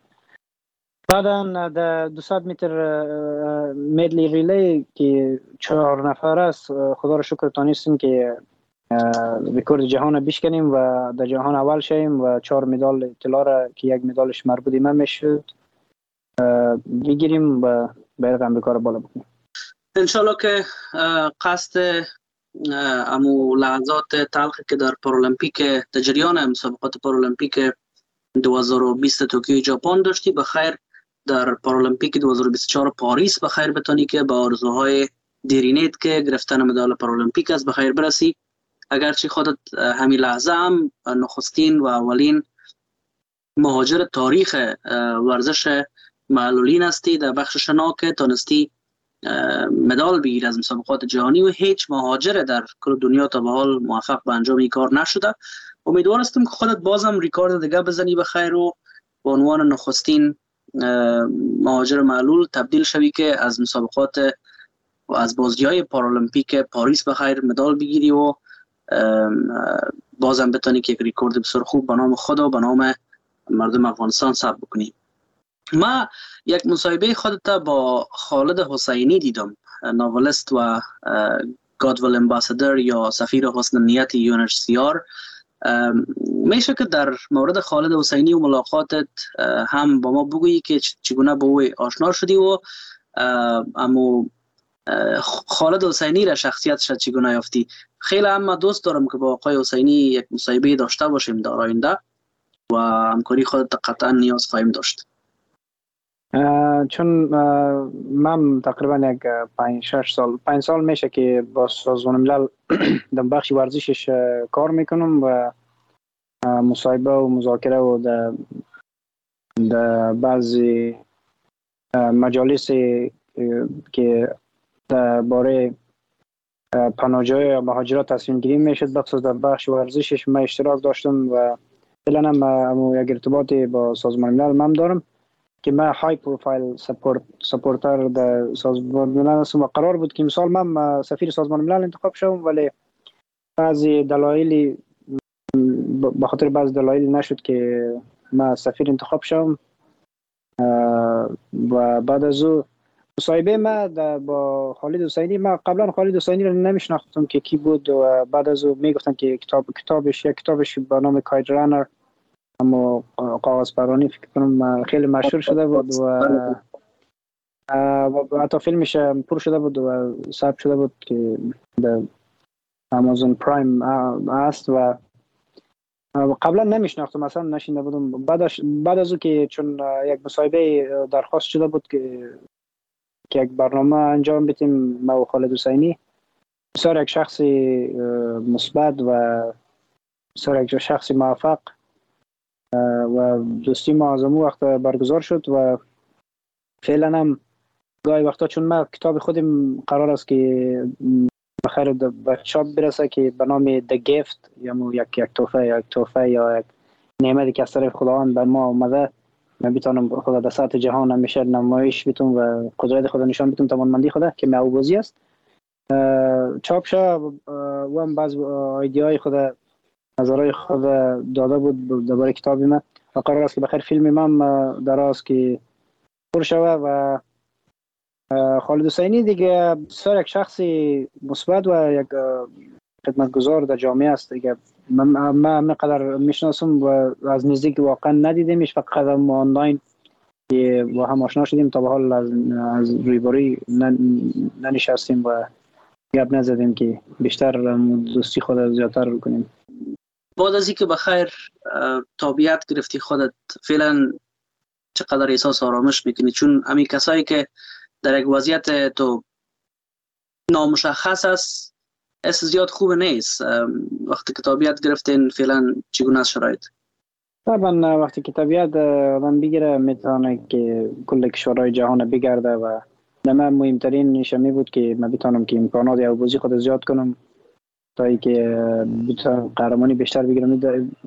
بعدا در 200 متر میدلی ریلی که 4 نفر است خدا را شکر تونستیم که رکورد جهان بشکنیم و در جهان اول شیم و 4 مدال طلا را که یک مدالش مربوط من میشد بگیریم و بیرق امریکا را بالا بکنیم. انشالله که قصد امو لحظات تلخی که در پارالمپیک در جریان مسابقات پارالمپیک 2020 توکیو ژاپن داشتی بخیر در پارالمپیک 2024 پاریس بخیر بتانی که با آرزوهای دیرینیت که گرفتن مدال پارالمپیک است بخیر برسی. اگرچه خودت همین لحظه هم نخستین و اولین مهاجر تاریخ ورزش معلولین هستی در بخش شنا که تونستی مدال بگیری از مسابقات جهانی و هیچ مهاجر در کل دنیا تا به حال موفق به انجام این کار نشده. امیدوار هستم که خودت بازم ریکارد دیگه بزنی بخیر و به عنوان نخستین مهاجر معلول تبدیل شوی که از مسابقات و از بازی‌های پارالمپیک پاریس بخیر مدال بگیری و بازم بتانی که یک ریکورد بسیار خوب به نام خود و به نام مردم افغانستان ثبت بکنی. ما یک مصاحبه خودت با خالد حسینی دیدم، ناولست و گادول امباسادر یا سفیر حسن نیت UNHCR. میشه که در مورد خالد حسینی و ملاقاتت هم با ما بگویی که چگونه با او آشنا شدی و اما خالد حسینی را شخصیتش چگونه یافتی؟ خیلی هم دوست دارم که با آقای حسینی یک مصاحبه داشته باشیم در آینده و همکاری خودت قطعا نیاز خواهیم داشت. چون من تقریبا یک 5 سال میشه که با سازمان ملل در بخش ورزشش کار میکنم و مصاحبه و مذاکره و در بعضی مجالس که درباره پناهجویان یا مهاجرت تصمیم گیری میشد بخصوص در بخش ورزشش من اشتراک داشتم و فعلا هم یک ارتباطی با سازمان ملل هم دارم که من های پروفایل سپورتر در سازمان ملل هستم و قرار بود که مثال من سفیر سازمان ملل انتخاب شوم، ولی بعضی دلایلی به خاطر بعض دلایل نشد که من سفیر انتخاب شوم. و بعد از او مصاحبه ما با خالد حسینی، من قبلا خالد حسینی رو نمیشناختم که کی بود و بعد از او میگفتن که کتابش با نام کاید رانر اما کاغذ پرانی فکر کنم خیلی مشهور شده بود و حتی فیلمش پر شده بود و ثبت شده بود که در آمازون پرایم است و قبلا نمیشناختم اصلا نشینده بودم. بعد از او که چون یک مصاحبه درخواست شده بود که یک برنامه انجام بدیم ما و خالد حسینی بسیار یک شخص مثبت و بسیار یک شخص موفق و دوستی ما از اون وقت برگزار شد و فعلا هم گاهی وقتا چون ما کتاب خودم قرار است که بخیر به چاپ برسه که به نام The Gift یا یک تحفه یا یک نعمتی که از طرف خداوند بر ما آمده، من بتونم خدا در سطح جهان همیشه نمایش بتونم و قدرت خدا نشان بتونم، توانمندی خدا که معوضی است. چاپ شد و هم بعض ایدیای خدا، نظرهای خدا داده بود درباره کتاب من و قرار است که بخیر فیلم من دراز که پر شود و خالد حسینی دیگه بسیار یک شخص مثبت و یک خدمتگزار در جامعه است دیگه. من قدر میشناسم و از نزدیک واقعا ندیدیمش، فقط آنلاین که با هم آشنا شدیم، تا به حال از رویباری ننشستیم و گپ نزدیم که بیشتر دوستی خود زیادتر کنیم. بعد از اینکه بخیر تابعیت گرفتی خودت، فعلا چقدر احساس آرامش میکنی؟ چون همین کسایی که در یک وضعیت تو نامشخص است اس زیاد خوب نیست. وقتی که تابعیت گرفتین فعلا چگونه است شرایط؟ طبعا وقتی که تابعیت آدم بگیره میتونه که کل کشورهای جهان بگرده و من مهمترین نشمی بود که من بتونم که امکانات آوازی خود زیاد کنم تا اینکه بتونم قهرمانی بیشتر بگیرم.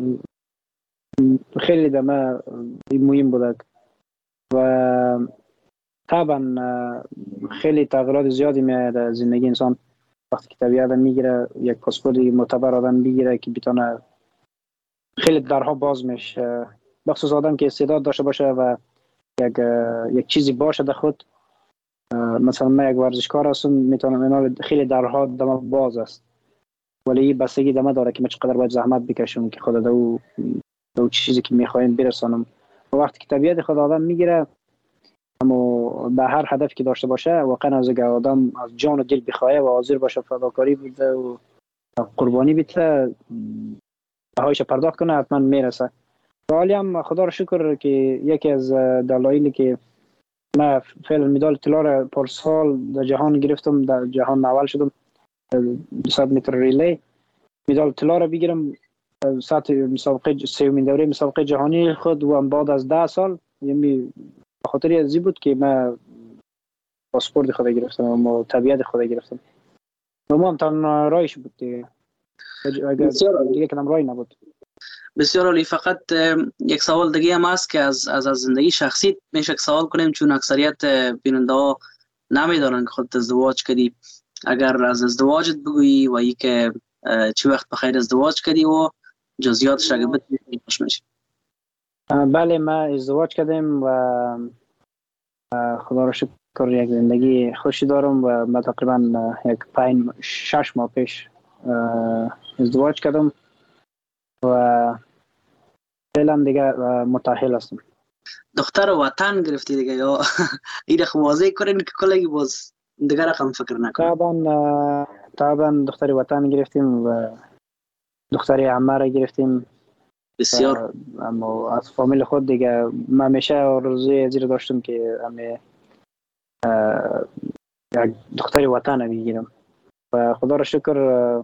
خیلی دمه مهم بود و طبعا خیلی تغییرات زیادی میاد در زندگی انسان وقتی که تابعیت میگیره، یک پاسپورت متبر آدم بگیره که بتونه خیلی درها باز میشه، بخصوص آدم که استعداد داشته باشه و یک چیزی باشه در خود. مثلا من یک ورزشکار هستم، میتونم خیلی درها دم باز است، ولی بستگی دم داره که من چقدر باید زحمت بکشم که خود دو چیزی که میخوایم برسانم. و وقتی که طبیعت خود آدم میگیره اما به هر هدف که داشته باشه، واقعا از اگر آدم از جان و دل بخواه و حاضر باشه فداکاری بده و قربانی بده، بهایش پرداخت کنه، حتما میرسه. حالی هم خدا رو شکر که یکی از دلایلی که من فعلا مدال طلا را پارسال در جهان گرفتم، در جهان اول شدم 200 متر ریلی، مدال طلا را بگیرم سطح مسابقه سومین دوره مسابقه جهانی خود و بعد از 10 سال، یعنی به خاطر ازی بود که من پاسپورت خود گرفتم و طبیعت خود گرفتم و ما هم تنها رایش بود دیگه، اگر دیگه کنم رای نبود. بسیار عالی. فقط یک سوال دیگه هم هست که از زندگی شخصی میشه سوال کنیم، چون اکثریت بیننده ها نمیدونن که خودت ازدواج کردی. اگر از ازدواجت بگویی و ای که چی وقت بخیر ازدواج کردی و جزئیاتش اگه بتونی خوش میشه. بله، من ازدواج کردم و خدا رو شکر یک زندگی خوشی دارم و من تقریبا 5-6 ماه پیش ازدواج کردم و فعلا دیگه متأهل هستم. دختر وطن گرفتی دیگه یا این واضح کنین که کلگی باز دیگه رقم فکر نکنم؟ طبعا دختر وطن گرفتیم و دختر عمه را گرفتیم. بسیار. اما از فامیل خود دیگه من همیشه آرزوی زیر داشتم که یک دختر وطن را بگیرم و خدا را شکر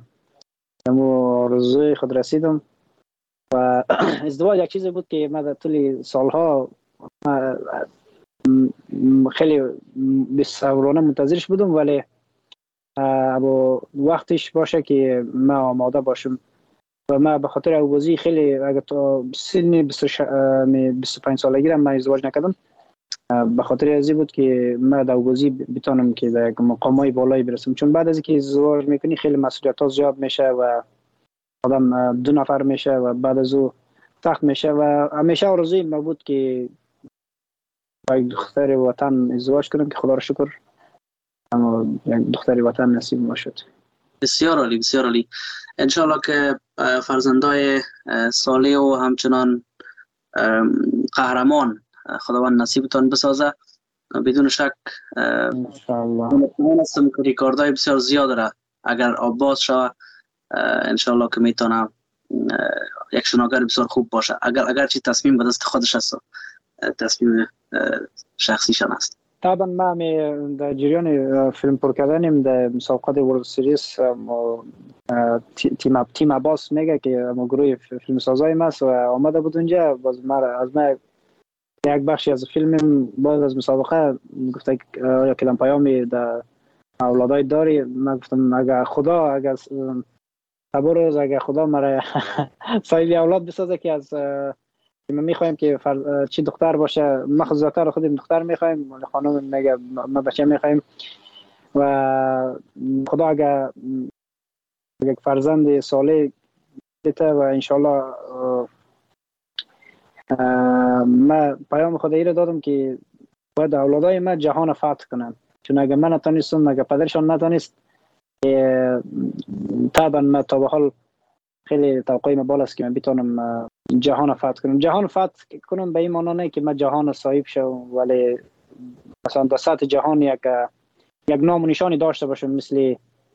آرزوی خود رسیدم. و ازدواج یک چیزی بود که من در طول سالها خیلی بسورانه منتظرش بودم، ولی وقتش باشه که من آماده باشم و من به خاطر آوازی خیلی اگر تا سن 25 سالگی من ازدواج نکردم، به خاطر ازی بود که من در آوازی بتونم که در مقامای بالایی برسم، چون بعد از اینکه ازدواج میکنی خیلی مسئولیت ها زیاد میشه و آدم 2 نفر میشه و بعد از او سخت میشه و همیشه آرزوی من بود که با یک دختر وطن ازدواج کنم که خدا رو شکر اما یک دختر وطن نصیب ما شد. بسیار عالی، بسیار عالی. انشالله که فرزندای صالح و همچنان قهرمان خداوند نصیبتان بسازه. بدون شک انشالله هستم که ریکاردهای بسیار زیاد داره. اگر آباد شود انشالله که میتونه یک شناگر بسیار خوب باشه، اگر چی تصمیم به دست خودش هست، تصمیم شخصیشان است. طبعا ما در جریان فیلم پر کردنیم در مسابقات ورلد سریز تیم عباس میگه که ما گروه فیلم سازای ماست و آمده بود اونجا باز از ما یک بخشی از فیلم باز از مسابقه گفته آیا کلام پیامی در اولادای داری. من گفتم اگر روز اگر خدا مرا صاحب اولاد بسازه که از ما میخوایم که چی دختر باشه، ما خودمون خودم دختر میخوایم ولی خانم میگه ما بچه میخوایم و خدا اگر یک فرزند صالح بده و انشالله ما پیام خدایی را دادم که باید اولادای ما جهان فتح کنن، چون اگر من نتونستم اگر پدرشان نتونست طبعا ما تا به حال خیلی توقعی ما بالاست که من بتونم جهان فتح کنم. جهان فتح کنم به این معنی نه که من جهان صاحب شوم ولی مثلا در سطح جهان یک نام و نشانی داشته باشم مثل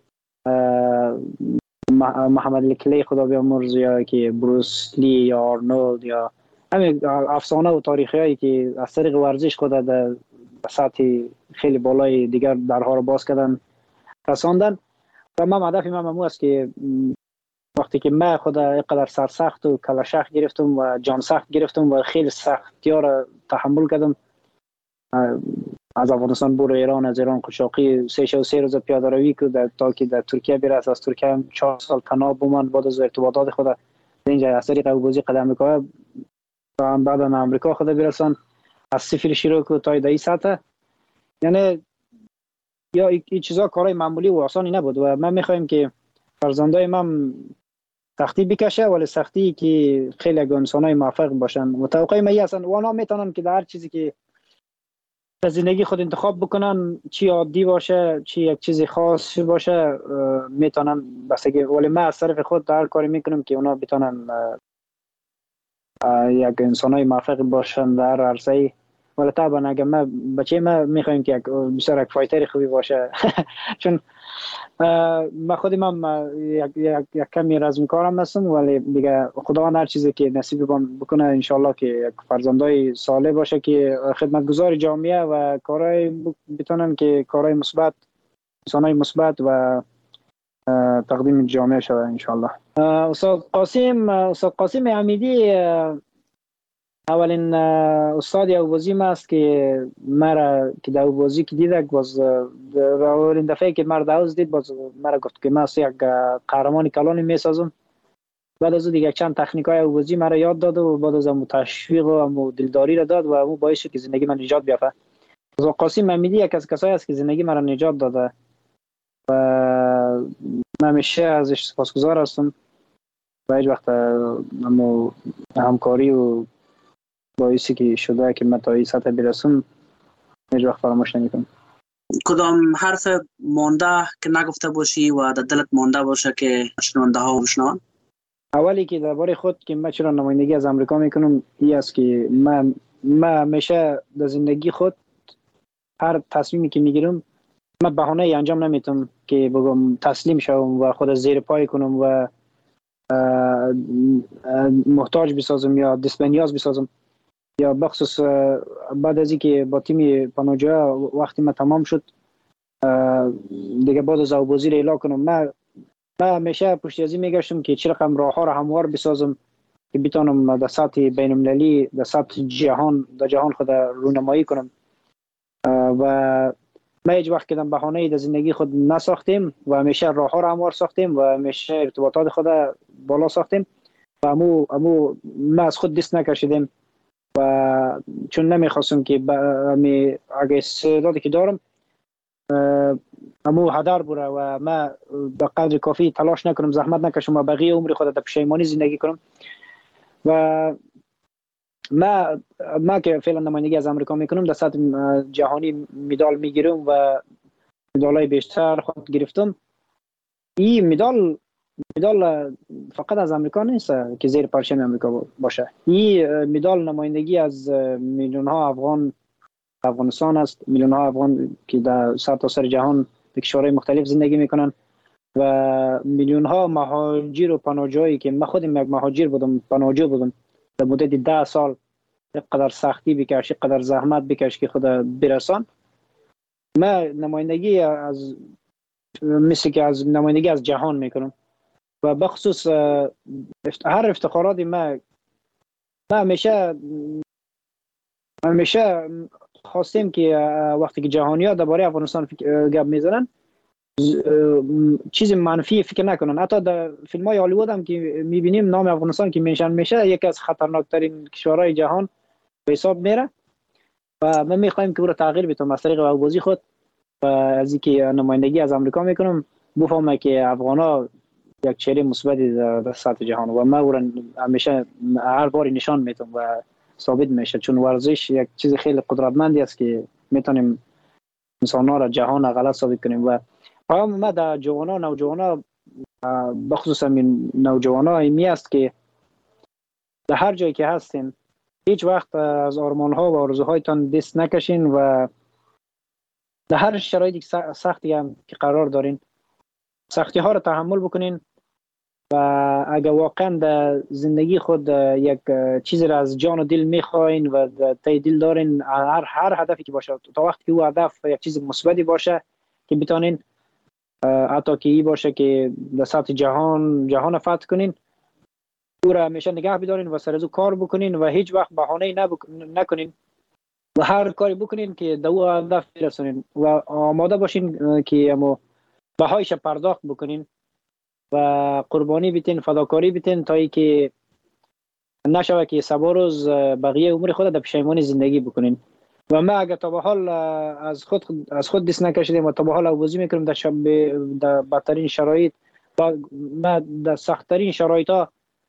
محمد علی کلی خدا بیامرز یا که بروس لی یا آرنولد یا همین افسانه و تاریخی هایی که از طریق ورزش خود در سطح خیلی بالای دیگر درها رو باز کردن رساندن. و من هدف من است که وقتی که من خود اینقدر سرسخت و کلاشخ گرفتم و جان سخت گرفتم و خیلی سختی ها را تحمل کردم، از افغانستان برو ایران، از ایران قشاقی 3 روز پیاده روی که تا که در ترکیه برسه، از ترکیه هم 4 سال تناب بومن بعد از ارتباطات خود اینجا از طریق ابوبازی قدم میکنه و بعد از امریکا خود برسن از صفر شروع که تا این سطح. یعنی یا این چیزا کارهای معمولی و آسانی نبود و من میخوایم که فرزندای من سختی بکشه ولی سختی که خیلی انسانای موفق باشن. متوقع من هستن و اونا میتونن که در هر چیزی که در زندگی خود انتخاب بکنن، چی عادی باشه چی یک چیز خاص باشه میتونن بسگی، ولی من از طرف خود در کاری میکنم که اونا بتونن یک انسانای موفق باشن در عرصه. ولی طبعا اگر من بچه ما میخوایم که بسیار یک فایتر خوبی باشه چون من خودم هم یک کمی رزم کارم هستم ولی دیگه خداوند هر چیزی که نصیب بکنه انشالله که یک فرزندای صالح باشه که خدمتگزار جامعه و کارهای بتونن که کارهای مثبت، انسانای مثبت و تقدیم جامعه شده انشالله. استاد قاسم حمیدی اولین استاد ابوبازی است که مرا که در ابوبازی که دیدک باز اولین دفعه که مرا دعوت دید باز مرا گفت که من یک قهرمان کلانی میسازم. بعد از دیگه چند تکنیکای ابوبازی مرا یاد داد و بعد از اون تشویق و دلداری را داد و اون باعث شد که زندگی من نجات بیافته. از قاسم حمیدی یک از کسایی است که زندگی مرا نجات داده و من همیشه ازش سپاسگزار هستم و هیچ وقت همکاری و باعثی که شده که من تا این سطح برسم هیچ وقت فراموش نمیکنم. کدام حرف مانده که نگفته باشی و در دلت مانده باشه که شنونده ها بشنون؟ اولی که درباره خود که من چرا نمایندگی از امریکا میکنم این است که من همیشه در زندگی خود هر تصمیمی که میگیرم من بهانه انجام نمیتم که بگم تسلیم شوم و خود زیر پای کنم و محتاج بسازم یا دست به نیاز بسازم. یا بخصوص بعد از اینکه با تیم پناهجویان وقتی ما تمام شد دیگه بعد از ابوبازی را اعلام کنم، من همیشه پشت از این میگشتم که چه رقم راه ها را هموار بسازم که بتونم در سطح بین المللی در سطح جهان خود رونمایی کنم و ما هیچ وقت کدام بهانه‌ای در زندگی خود نساختیم و همیشه راه ها را هموار ساختیم و همیشه ارتباطات خود بالا ساختیم و امو ما از خود دست نکشیدیم و چون نمیخواستم که اگه استعدادی که دارم امو هدر بره و ما به قدر کافی تلاش نکنم، زحمت نکشم و بقیه عمر خود در پشیمانی زندگی کنم. و ما که فعلا نمایندگی از امریکا میکنم در سطح جهانی مدال میگیرم و مدالای بیشتر خود گرفتم. این مدال فقط از امریکا نیست که زیر پرچم امریکا باشه، این مدال نمایندگی از میلیون ها افغانستان است، میلیون ها افغان که در سرتاسر جهان در کشورهای مختلف زندگی میکنن و میلیون ها مهاجر و پناهجویی که من خودم یک مهاجر بودم، پناهجو بودم در مدت 10 سال، قدر سختی بکش، قدر زحمت بکش که خود برسان ما نمایندگی از مثل که از نمایندگی از جهان میکنم و بخصوص هر افتخاراتی ما همیشه خواستیم که وقتی که جهانی‌ها درباره افغانستان گپ میزنن چیز منفی فکر نکنن. حتی در فیلم‌های هالیوود هم که میبینیم نام افغانستان که منشن میشه یکی از خطرناکترین کشورهای جهان به حساب میره و ما میخوایم که او را تغییر بدیم از طریق آوازی خود و از اینکه نمایندگی از آمریکا میکنم بفهمه که افغانا یک چهره مثبتی در سطح جهان و ما او را همیشه هر باری نشان میدم و ثابت میشه، چون ورزش یک چیز خیلی قدرتمندی است که میتونیم انسان‌ها را جهان غلط ثابت کنیم. و پیام ما در نوجوانا بخصوص این نوجوانا ایمی است که در هر جایی که هستین هیچ وقت از آرمان‌ها و آرزوهایتان دست نکشین و در هر شرایطی سختی هم که قرار دارین سختی‌ها را تحمل بکنین و اگر واقعا در زندگی خود یک چیزی را از جان و دل میخواین و تای دل دارین هر هدفی که باشه تا وقتی که او هدف یک چیز مثبتی باشه که بتونین حتی که این باشه که در سطح جهان فتح کنین او را همیشه نگه بدارین و سر از او کار بکنین و هیچ وقت بهانه نکنین و هر کاری بکنین که در او هدف برسونین و آماده باشین که اما بهایش پرداخت بکنین و قربانی بیتین فداکاری بیتین تا ای که نشوه که سبا روز بقیه عمر خود در پشیمانی زندگی بکنین. و ما اگر تا به حال از خود دست نکشیدیم و تا به حال آوازی میکنیم در بدترین شرایط و ما در سختترین شرایط ها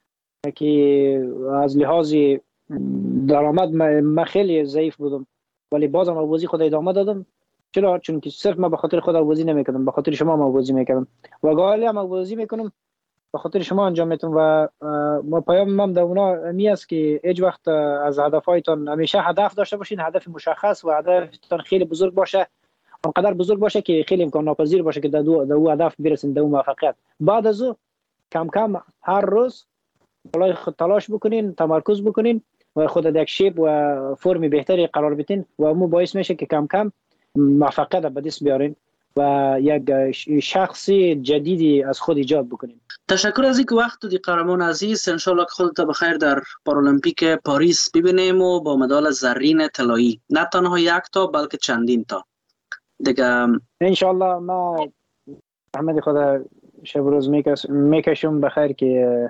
که از لحاظ درآمد ما خیلی ضعیف بودم ولی بازم آوازی خود ادامه دادم. چرا؟ چون که صرف ما به خاطر خود آوازی نمیکردم، به خاطر شما ما آوازی میکردم و گاهی هم آوازی میکنم به خاطر شما انجام میدم و ما پیام در اونا می است که هیچ وقت از هدفهایتان همیشه هدف داشته باشین، هدف مشخص و هدفتان خیلی بزرگ باشه، اونقدر بزرگ باشه که خیلی امکان ناپذیر باشه که در او هدف برسین، در او موفقیت. بعد از او کم کم هر روز بالای خود تلاش بکنین، تمرکز بکنین و خود در یک شیپ و فرم بهتری قرار بدین و مو باعث میشه که کم کم موفقیت به دست بیارین و یک شخص جدیدی از خود ایجاد بکنین. تشکر از اینکه وقت دادی قهرمان عزیز. انشالله که خودت بخیر در پارالمپیک پاریس ببینیم و با مدال زرین طلایی، نه تنها یک تا بلکه چندین تا دیگه انشالله. ما احمد خدا شب روز میکشم بخیر که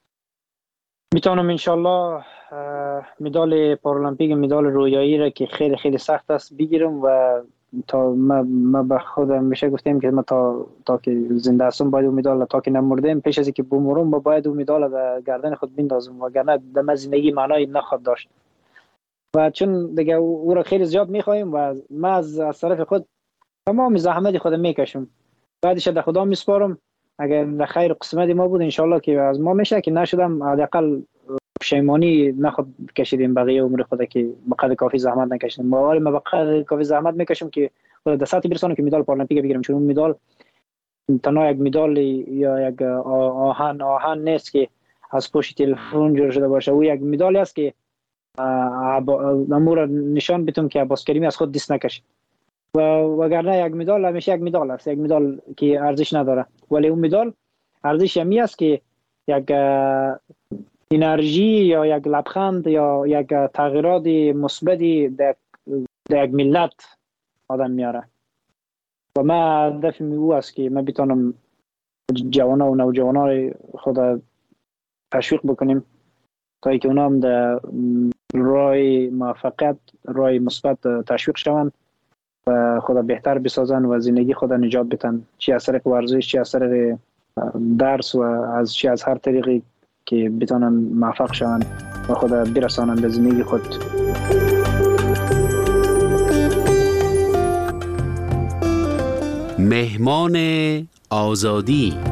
میتونم انشالله مدال پارالمپیک، مدال رویایی را که خیلی خیلی سخت است بگیرم و تا ما به خودم میشه گفتیم که ما تا که زنده هستم باید اون مدال تا که نمردیم پیش از اینکه بمرم باید اون مدال در گردن خود بندازم وگرنه در زندگی معنی نخواهد داشت و چون دیگه او را خیلی زیاد میخوایم و ما از طرف خود تمام زحمت خود میکشم، بعدش در خدا میسپارم. اگر در خیر قسمت ما بود انشالله که از ما میشه، که نشدم حداقل پشیمانی نخواد کشیدیم بقیه عمر خود که بقدر کافی زحمت نکشیدیم. ما بقدر کافی زحمت میکشم که خود در سطحی برسونم که مدال پارالمپیک بگیرم، چون اون مدال تنها یک مدال یا یک آهن نیست که از پشت تلفن جور شده باشه، او یک مدالی است که امور نشان بدم که عباس کریمی از خود دست نکشید و وگرنه یک مدال همیشه یک مدال است، یک مدال که ارزش نداره، ولی اون مدال ارزش می است که یک انرژی یا یک لبخند یا یک تغییرات مثبتی در یک ملت آدم میاره و ما هدف او است که ما بتونم جوانا و نوجوانا خود تشویق بکنیم تا اینکه اونا هم در راه موفقیت، راه مثبت تشویق شوند و خود بهتر بسازن و زندگی خود نجات بدن، چی از طریق ورزش، چی از طریق درس و از هر طریقی که بتونن موفق شوند و خود برسانند به زندگی خود. مهمان آزادی